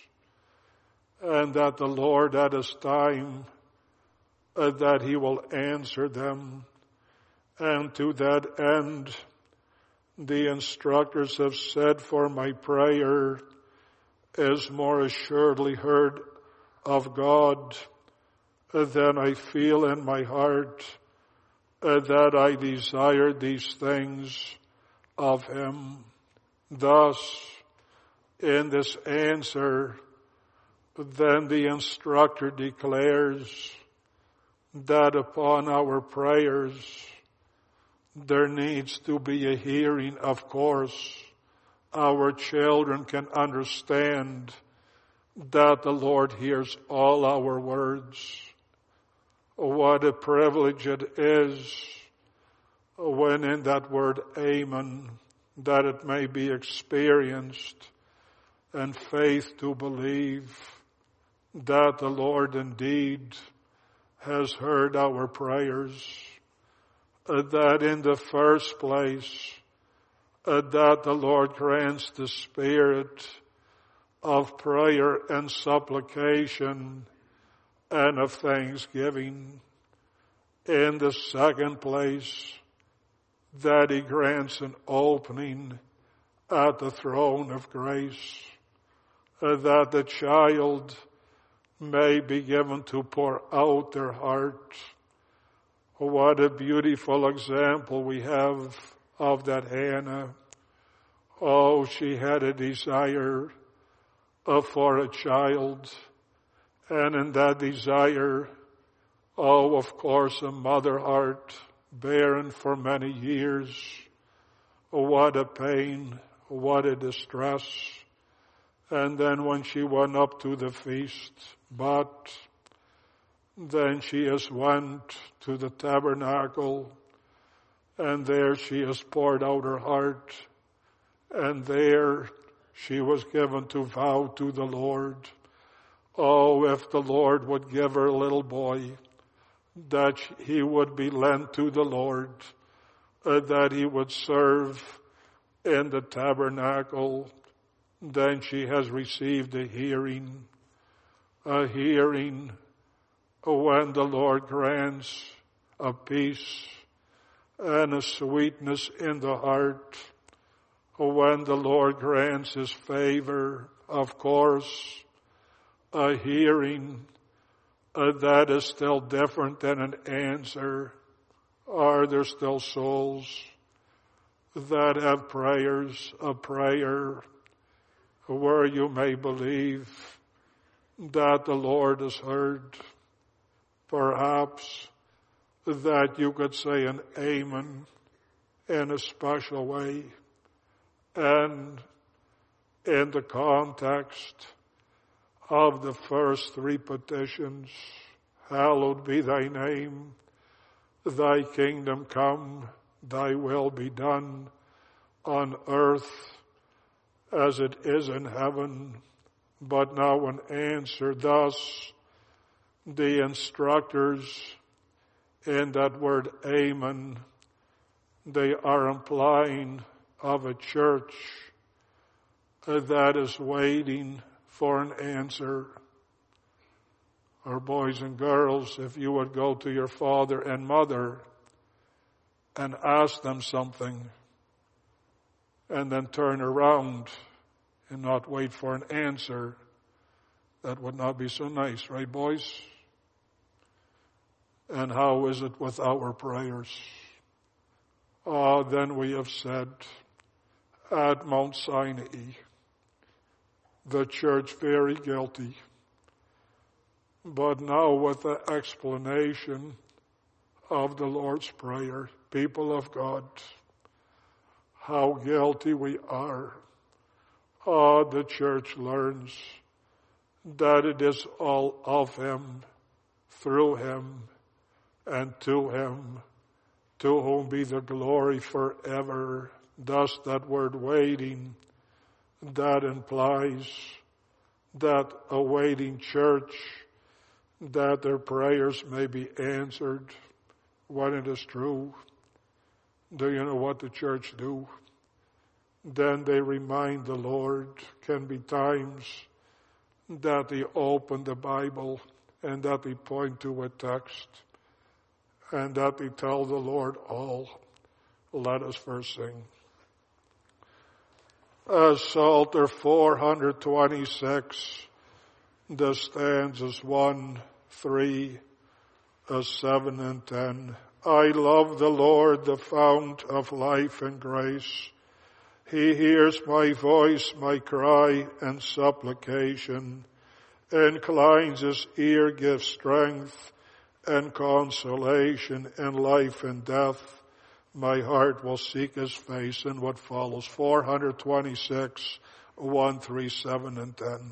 and that the Lord at His time, uh, that He will answer them. And to that end, the instructors have said, for my prayer is more assuredly heard of God than I feel in my heart uh, that I desire these things of Him. Thus, in this answer, then the instructor declares that upon our prayers there needs to be a hearing. Of course, our children can understand that the Lord hears all our words. What a privilege it is when in that word amen, that it may be experienced and faith to believe that the Lord indeed has heard our prayers. Uh, that in the first place, uh, that the Lord grants the spirit of prayer and supplication and of thanksgiving. In the second place, that He grants an opening at the throne of grace, uh, that the child may be given to pour out their heart. What a beautiful example we have of that Hannah. Oh, she had a desire uh, for a child. And in that desire, oh, of course, a mother heart, barren for many years. What a pain, what a distress. And then when she went up to the feast, but then she has went to the tabernacle, and there she has poured out her heart, and there she was given to vow to the Lord. Oh, if the Lord would give her a little boy, that he would be lent to the Lord, uh, that he would serve in the tabernacle, then she has received a hearing, a hearing when the Lord grants a peace and a sweetness in the heart, when the Lord grants His favor, of course, a hearing uh, that is still different than an answer. Are there still souls that have prayers, a prayer where you may believe that the Lord has heard? Perhaps that you could say an amen in a special way. And in the context of the first three petitions, hallowed be thy name, thy kingdom come, thy will be done on earth as it is in heaven. But now in answer thus, the instructors in that word amen, they are implying of a church that is waiting for an answer. Or boys and girls, if you would go to your father and mother and ask them something and then turn around and not wait for an answer, that would not be so nice, right, boys? And how is it with our prayers? Ah, then we have said at Mount Sinai, the church very guilty. But now with the explanation of the Lord's Prayer, people of God, how guilty we are. Ah, the church learns that it is all of Him, through Him, and to Him, to whom be the glory forever. Thus that word waiting, that implies that a waiting church, that their prayers may be answered when it is true. Do you know what the church do? Then they remind the Lord. Can be times that they open the Bible and that they point to a text and that they tell the Lord all. Let us first sing. Uh, Psalter four twenty-six, the stanzas one, three, uh, seven, and ten. I love the Lord, the fount of life and grace. He hears my voice, my cry and supplication, inclines His ear, gives strength and consolation in life and death. My heart will seek His face. And what follows, four twenty-six, one, three, seven, and ten.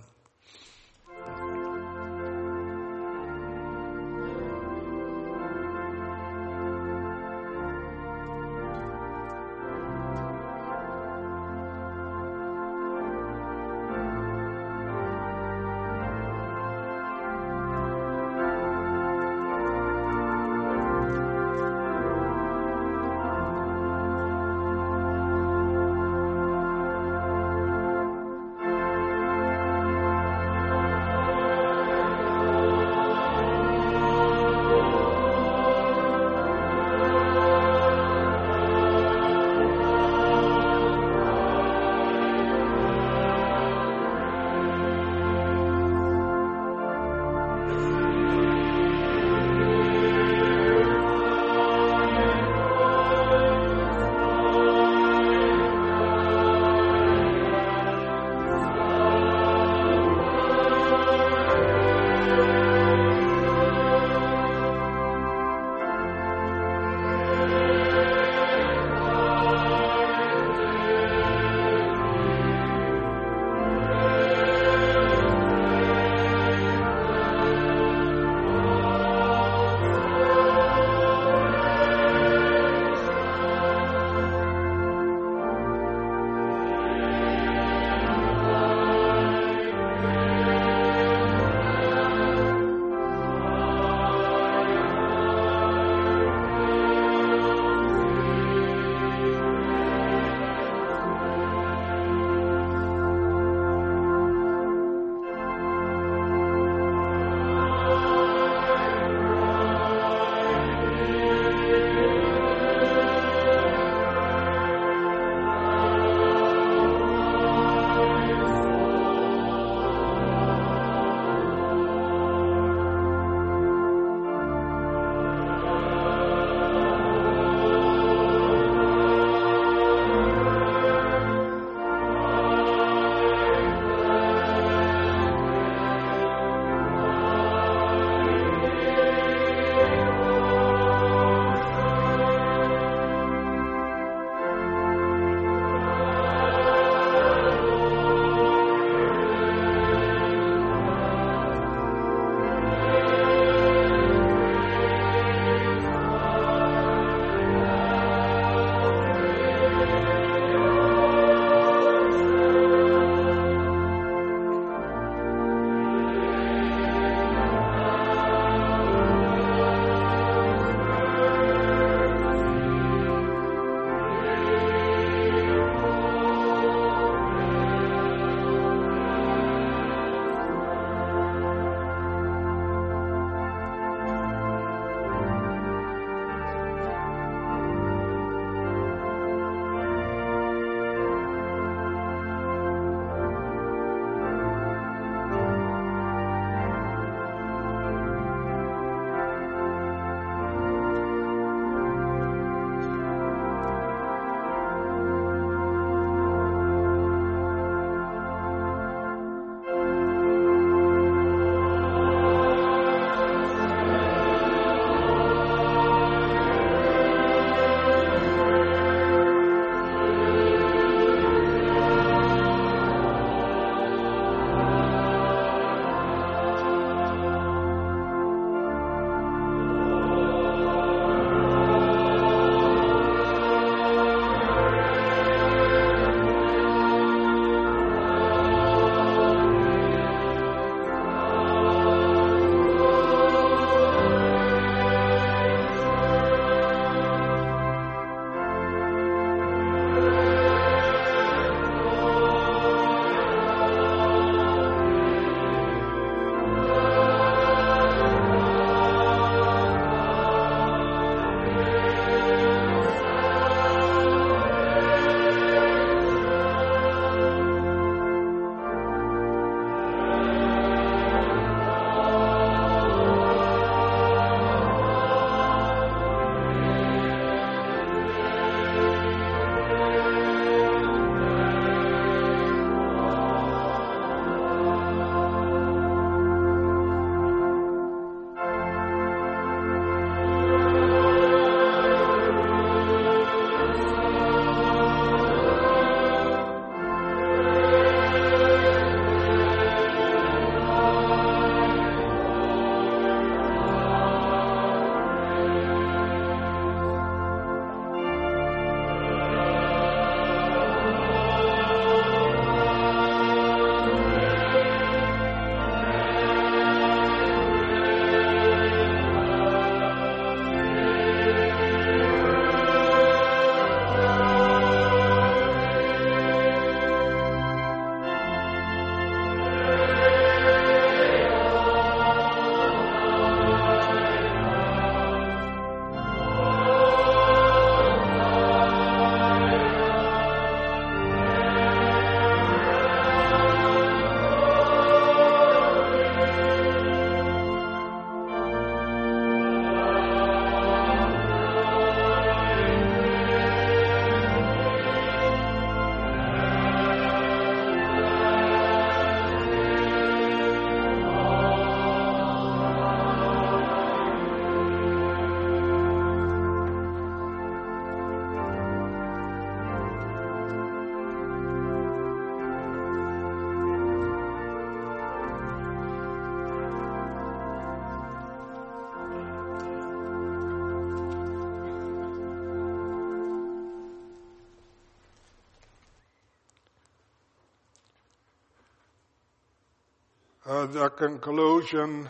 Uh, the conclusion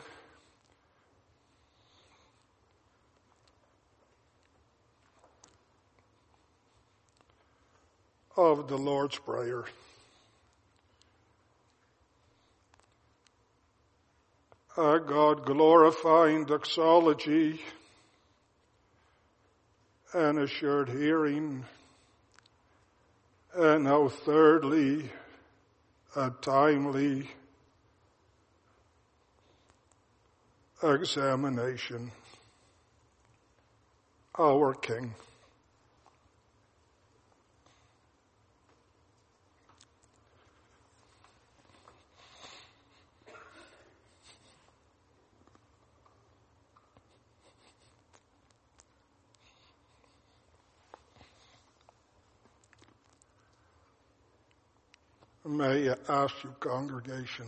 of the Lord's Prayer. Uh, God, glorifying doxology and assured hearing, and now thirdly, a timely examination. Our King. May I ask you, congregation,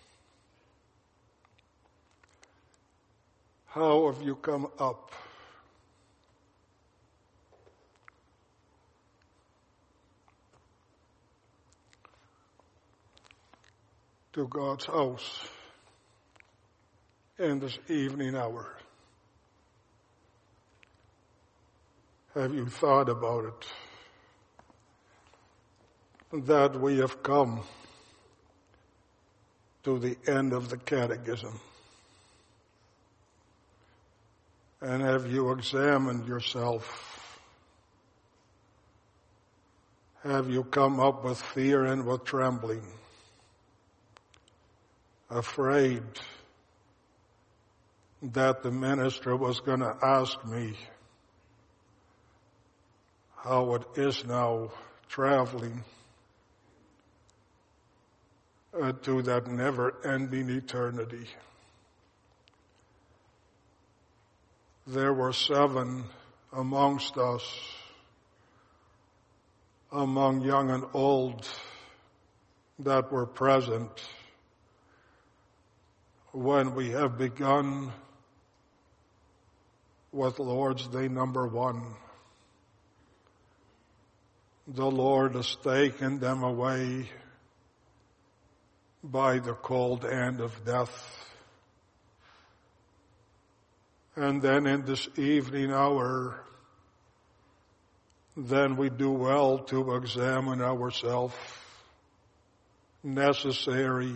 how have you come up to God's house in this evening hour? Have you thought about it? That we have come to the end of the catechism. And have you examined yourself? Have you come up with fear and with trembling? Afraid that the minister was going to ask me how it is now traveling Uh, to that never-ending eternity. There were seven amongst us, among young and old, that were present when we have begun with Lord's Day number one. The Lord has taken them away by the cold hand of death. And then in this evening hour, then we do well to examine ourselves, necessary,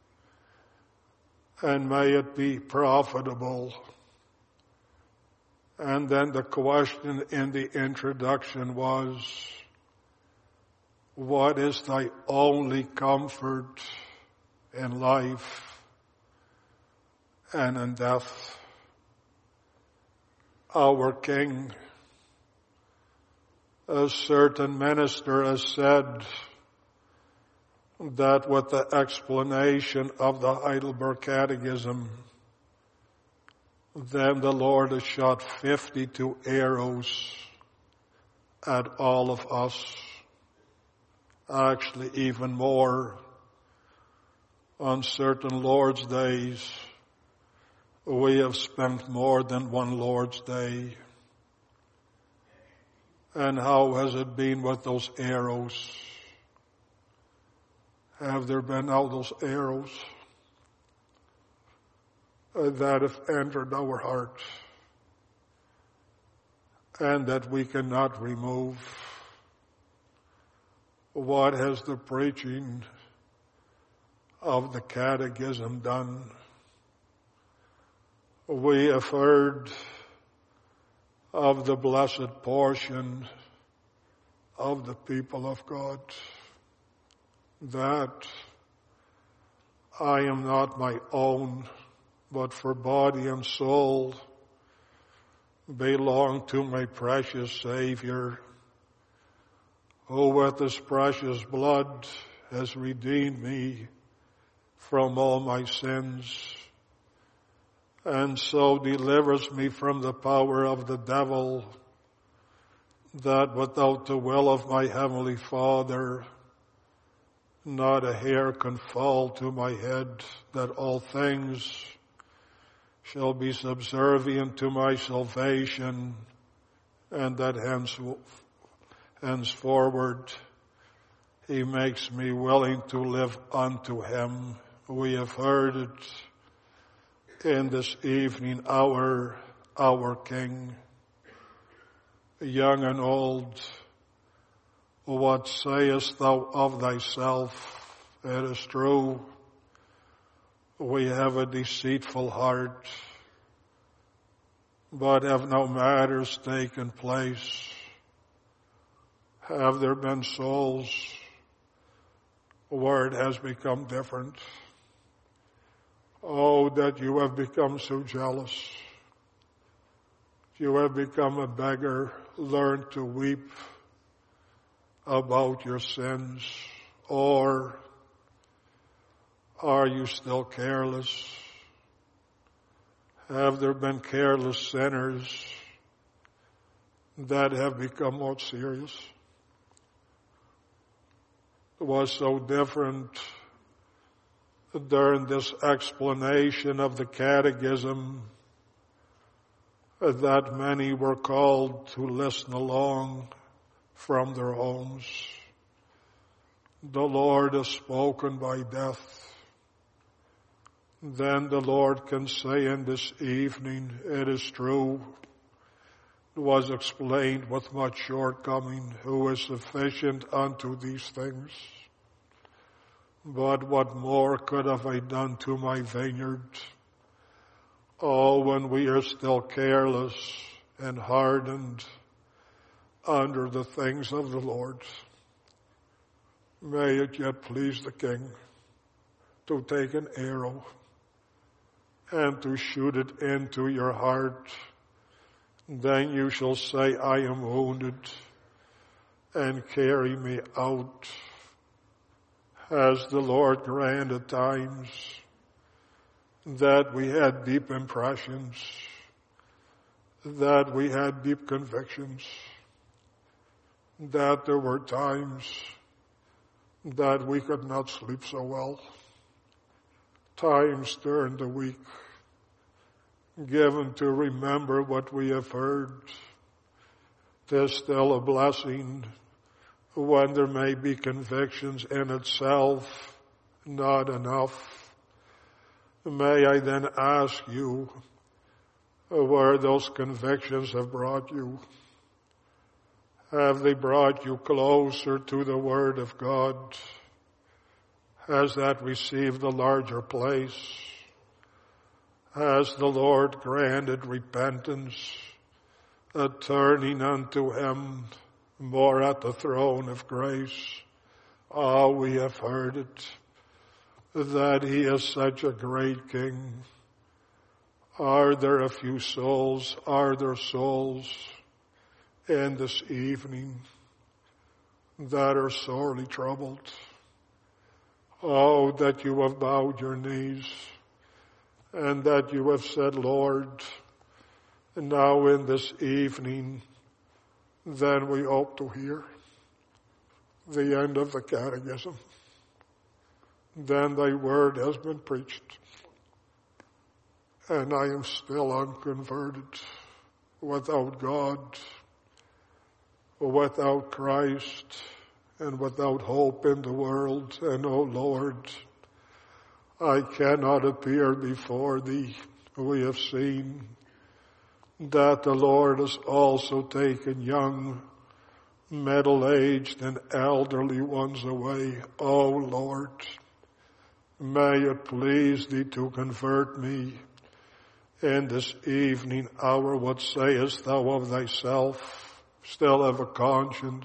and may it be profitable. And then the question in the introduction was, what is thy only comfort in life and in death? Our King, a certain minister has said that with the explanation of the Heidelberg Catechism, then the Lord has shot fifty-two arrows at all of us. Actually, even more. On certain Lord's days, we have spent more than one Lord's Day. And how has it been with those arrows? Have there been all those arrows that have entered our hearts and that we cannot remove? What has the preaching of the catechism done? We have heard of the blessed portion of the people of God, that I am not my own, but for body and soul belong to my precious Savior, who with his precious blood has redeemed me from all my sins, and so delivers me from the power of the devil, that without the will of my heavenly Father, not a hair can fall to my head, that all things shall be subservient to my salvation, and that hence, henceforward he makes me willing to live unto him we have heard it in this evening hour, our King, young and old, what sayest thou of thyself? It is true, we have a deceitful heart, but have no matters taken place? Have there been souls where it has become different? Oh, that you have become so jealous. You have become a beggar, learned to weep about your sins. Or are you still careless? Have there been careless sinners that have become more serious? It was so different during this explanation of the catechism that many were called to listen along from their homes. The Lord has spoken by death. Then the Lord can say in this evening, it is true, it was explained with much shortcoming, who is sufficient unto these things. But what more could have I done to my vineyard? Oh, when we are still careless and hardened under the things of the Lord, may it yet please the King to take an arrow and to shoot it into your heart. Then you shall say, I am wounded, and carry me out. Has the Lord granted times that we had deep impressions, that we had deep convictions, that there were times that we could not sleep so well, times during the week given to remember what we have heard. 'Tis still a blessing when there may be convictions in itself not enough. May I then ask you where those convictions have brought you? Have they brought you closer to the Word of God? Has that received a larger place? Has the Lord granted repentance, a turning unto Him more at the throne of grace? Ah, we have heard it, that He is such a great King. Are there a few souls, are there souls in this evening that are sorely troubled? Oh, that you have bowed your knees and that you have said, Lord, now in this evening, then we hope to hear the end of the catechism. Then thy word has been preached, and I am still unconverted, without God, without Christ, and without hope in the world. And, O Lord, I cannot appear before Thee. We have seen that the Lord has also taken young, middle-aged, and elderly ones away. O Lord, may it please Thee to convert me in this evening hour. What sayest Thou of Thyself? Still have a conscience.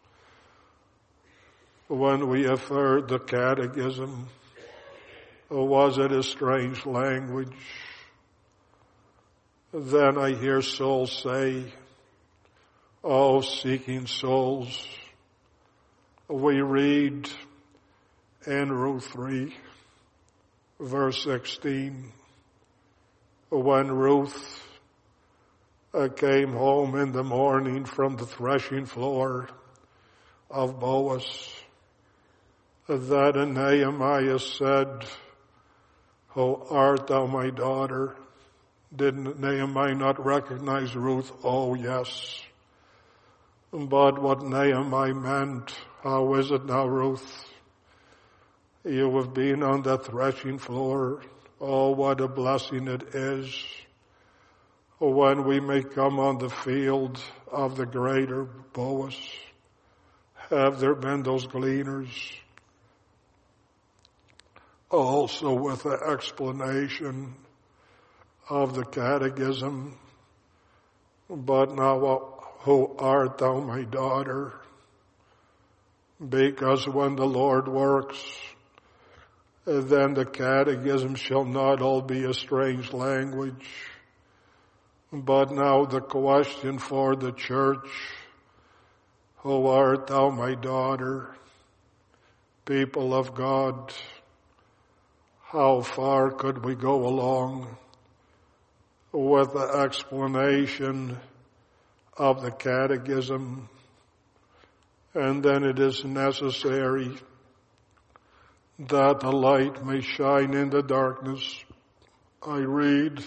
When we have heard the catechism, was it a strange language? Then I hear souls say, oh, seeking souls. We read in Ruth three, verse sixteen, when Ruth uh, came home in the morning from the threshing floor of Boaz, that Nehemiah said, oh, art thou my daughter? Did Nehemiah not recognize Ruth? Oh, yes. But what Nehemiah meant, how is it now, Ruth? You have been on the threshing floor. Oh, what a blessing it is when we may come on the field of the greater Boaz. Have there been those gleaners? Also with the explanation of the catechism. But now, who art thou, my daughter? Because when the Lord works, then the catechism shall not all be a strange language. But now the question for the church, who art thou, my daughter? People of God, how far could we go along with the explanation of the catechism? And then it is necessary that the light may shine in the darkness. I read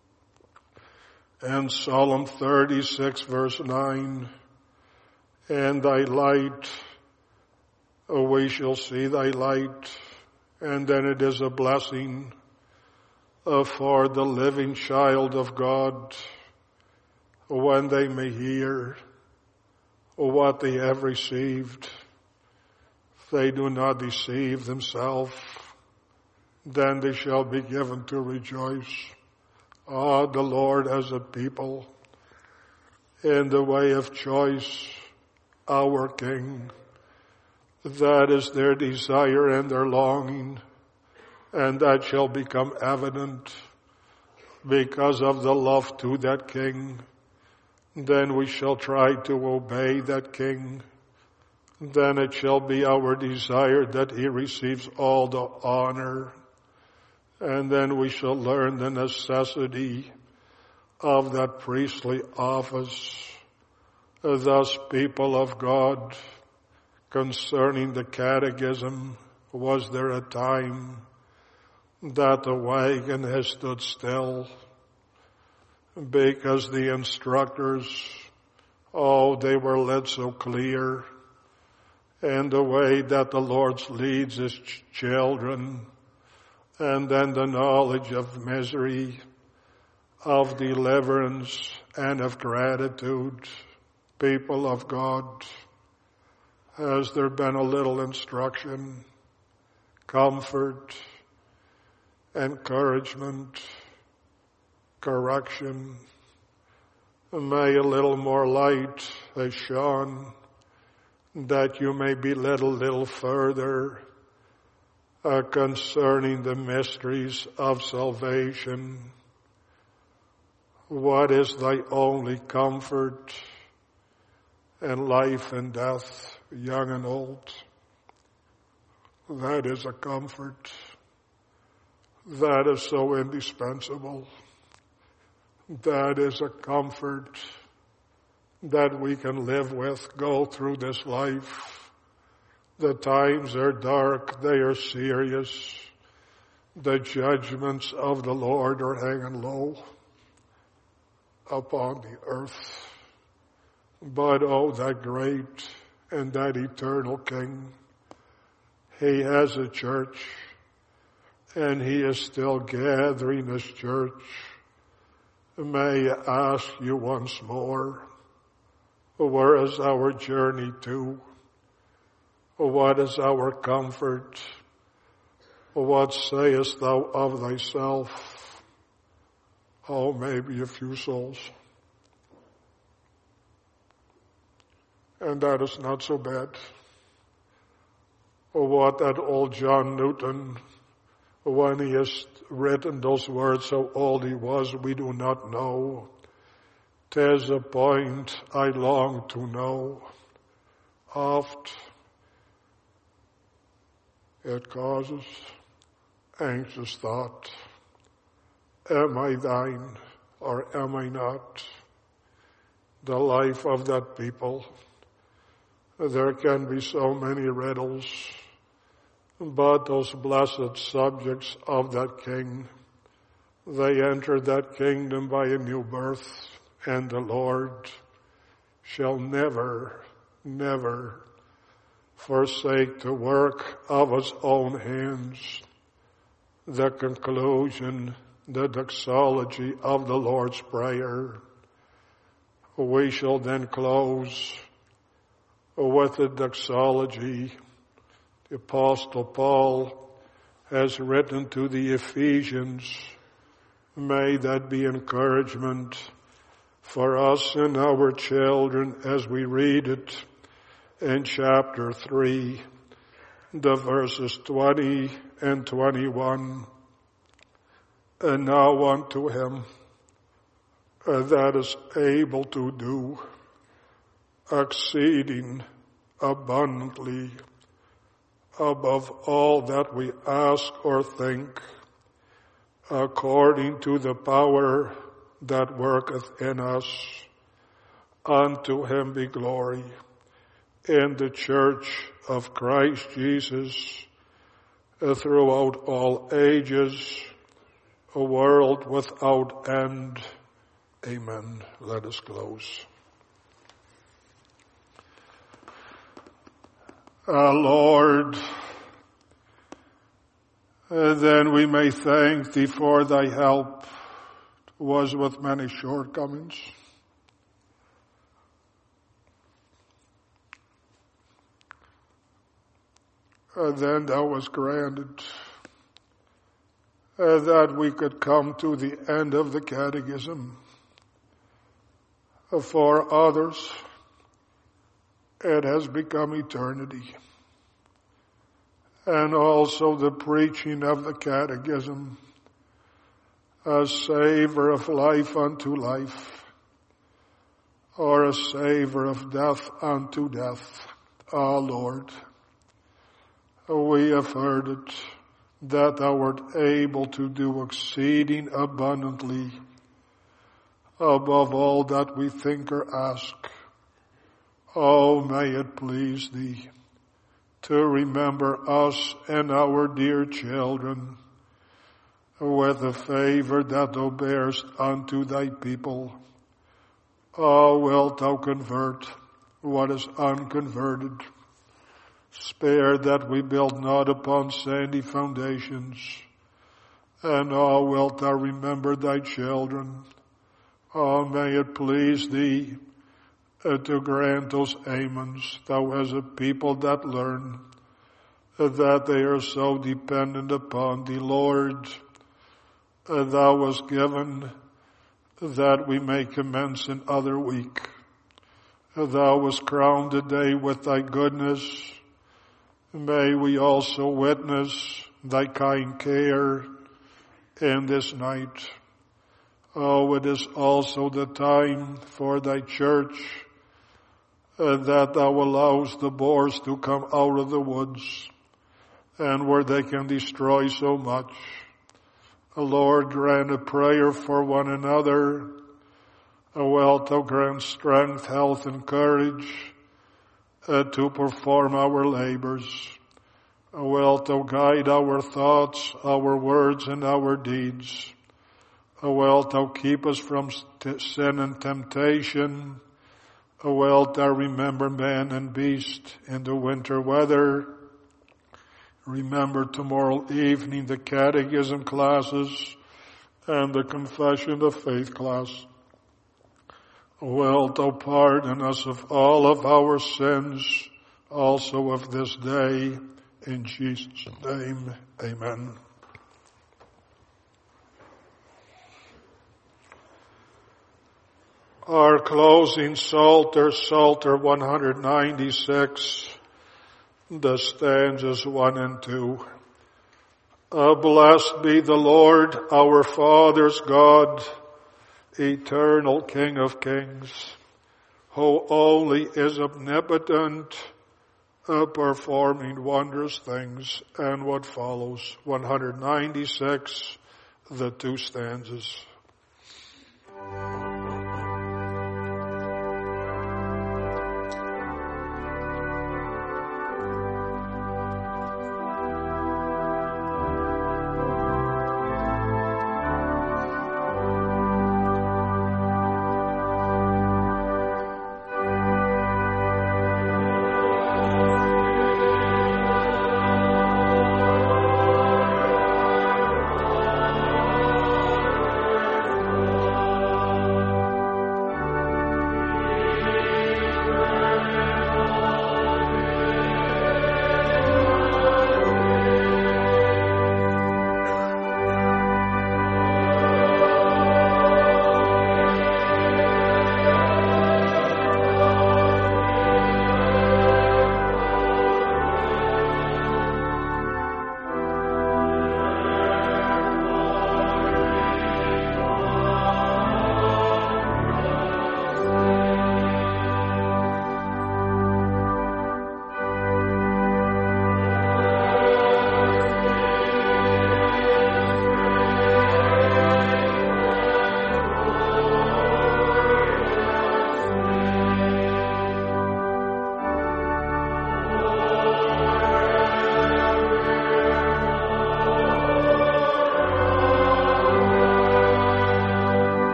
in Psalm thirty-six verse nine, and thy light, oh, we shall see thy light. And then it is a blessing uh, for the living child of God when they may hear what they have received. If they do not deceive themselves, then they shall be given to rejoice. Ah, the Lord has a people in the way of choice, our King. That is their desire and their longing, and that shall become evident because of the love to that King. Then we shall try to obey that King. Then it shall be our desire that he receives all the honor. And then we shall learn the necessity of that priestly office. Thus, people of God, concerning the catechism, was there a time that the wagon has stood still? Because the instructors, oh, they were led so clear, and the way that the Lord leads his ch- children, and then the knowledge of misery, of deliverance, and of gratitude. People of God, has there been a little instruction, comfort, encouragement, correction? May a little more light has shone, that you may be led a little further uh, concerning the mysteries of salvation. What is thy only comfort in life and death, young and old? That is a comfort. That is so indispensable. That is a comfort that we can live with, go through this life. The times are dark, they are serious. The judgments of the Lord are hanging low upon the earth. But oh, that great and that eternal King, he has a church, and he is still gathering his church. May I ask you once more, where is our journey to? What is our comfort? What sayest thou of thyself? Oh, maybe a few souls. And that is not so bad. What that old John Newton, when he has written those words, how old he was, we do not know. 'Tis a point I long to know. Oft it causes anxious thought. Am I thine or am I not? The life of that people. There can be so many riddles, but those blessed subjects of that King, they enter that kingdom by a new birth, and the Lord shall never, never forsake the work of his own hands. The conclusion, the doxology of the Lord's Prayer. We shall then close with the doxology. The Apostle Paul has written to the Ephesians. May that be encouragement for us and our children as we read it in chapter three, the verses twenty and twenty-one. And now unto him that is able to do exceeding abundantly above all that we ask or think, according to the power that worketh in us. Unto him be glory in the church of Christ Jesus throughout all ages, a world without end. Amen. Let us close. Uh, Lord, uh, then we may thank thee for thy help, was with many shortcomings. Uh, then thou was granted uh, that we could come to the end of the catechism. Uh, for others, it has become eternity. And also the preaching of the catechism, a savor of life unto life, or a savor of death unto death. Ah, Lord, we have heard it, that thou art able to do exceeding abundantly above all that we think or ask. Oh, may it please thee to remember us and our dear children with the favor that thou bearest unto thy people. Oh, wilt thou convert what is unconverted? Spare that we build not upon sandy foundations. And oh, wilt thou remember thy children? Oh, may it please thee uh, to grant those amens, thou as a people that learn uh, that they are so dependent upon thee, Lord. Uh, thou wast given that we may commence another week. Uh, thou wast crowned today with thy goodness. May we also witness thy kind care in this night. Oh, it is also the time for thy church uh, that thou allowest the boars to come out of the woods and where they can destroy so much. Uh, Lord, grant a prayer for one another. Uh, wilt thou grant strength, health, and courage uh, to perform our labors. Uh, wilt thou guide our thoughts, our words, and our deeds. O wilt thou keep us from sin and temptation. O wilt thou remember man and beast in the winter weather. Remember tomorrow evening the catechism classes and the confession of faith class. O wilt thou pardon us of all of our sins, also of this day. In Jesus' name, amen. Our closing Psalter, Psalter one ninety-six, the stanzas one and two. Uh, blessed be the Lord, our Father's God, eternal King of kings, who only is omnipotent, uh, performing wondrous things. And what follows, one ninety-six, the two stanzas.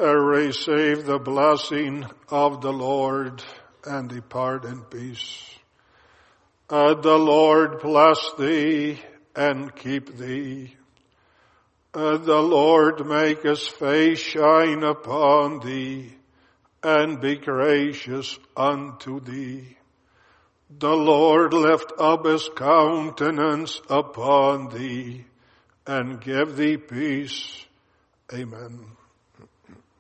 uh, receive the blessing of the Lord and depart in peace. Uh, the Lord bless thee and keep thee. Uh, the Lord make his face shine upon thee and be gracious unto thee. The Lord lift up his countenance upon thee and give thee peace. Amen.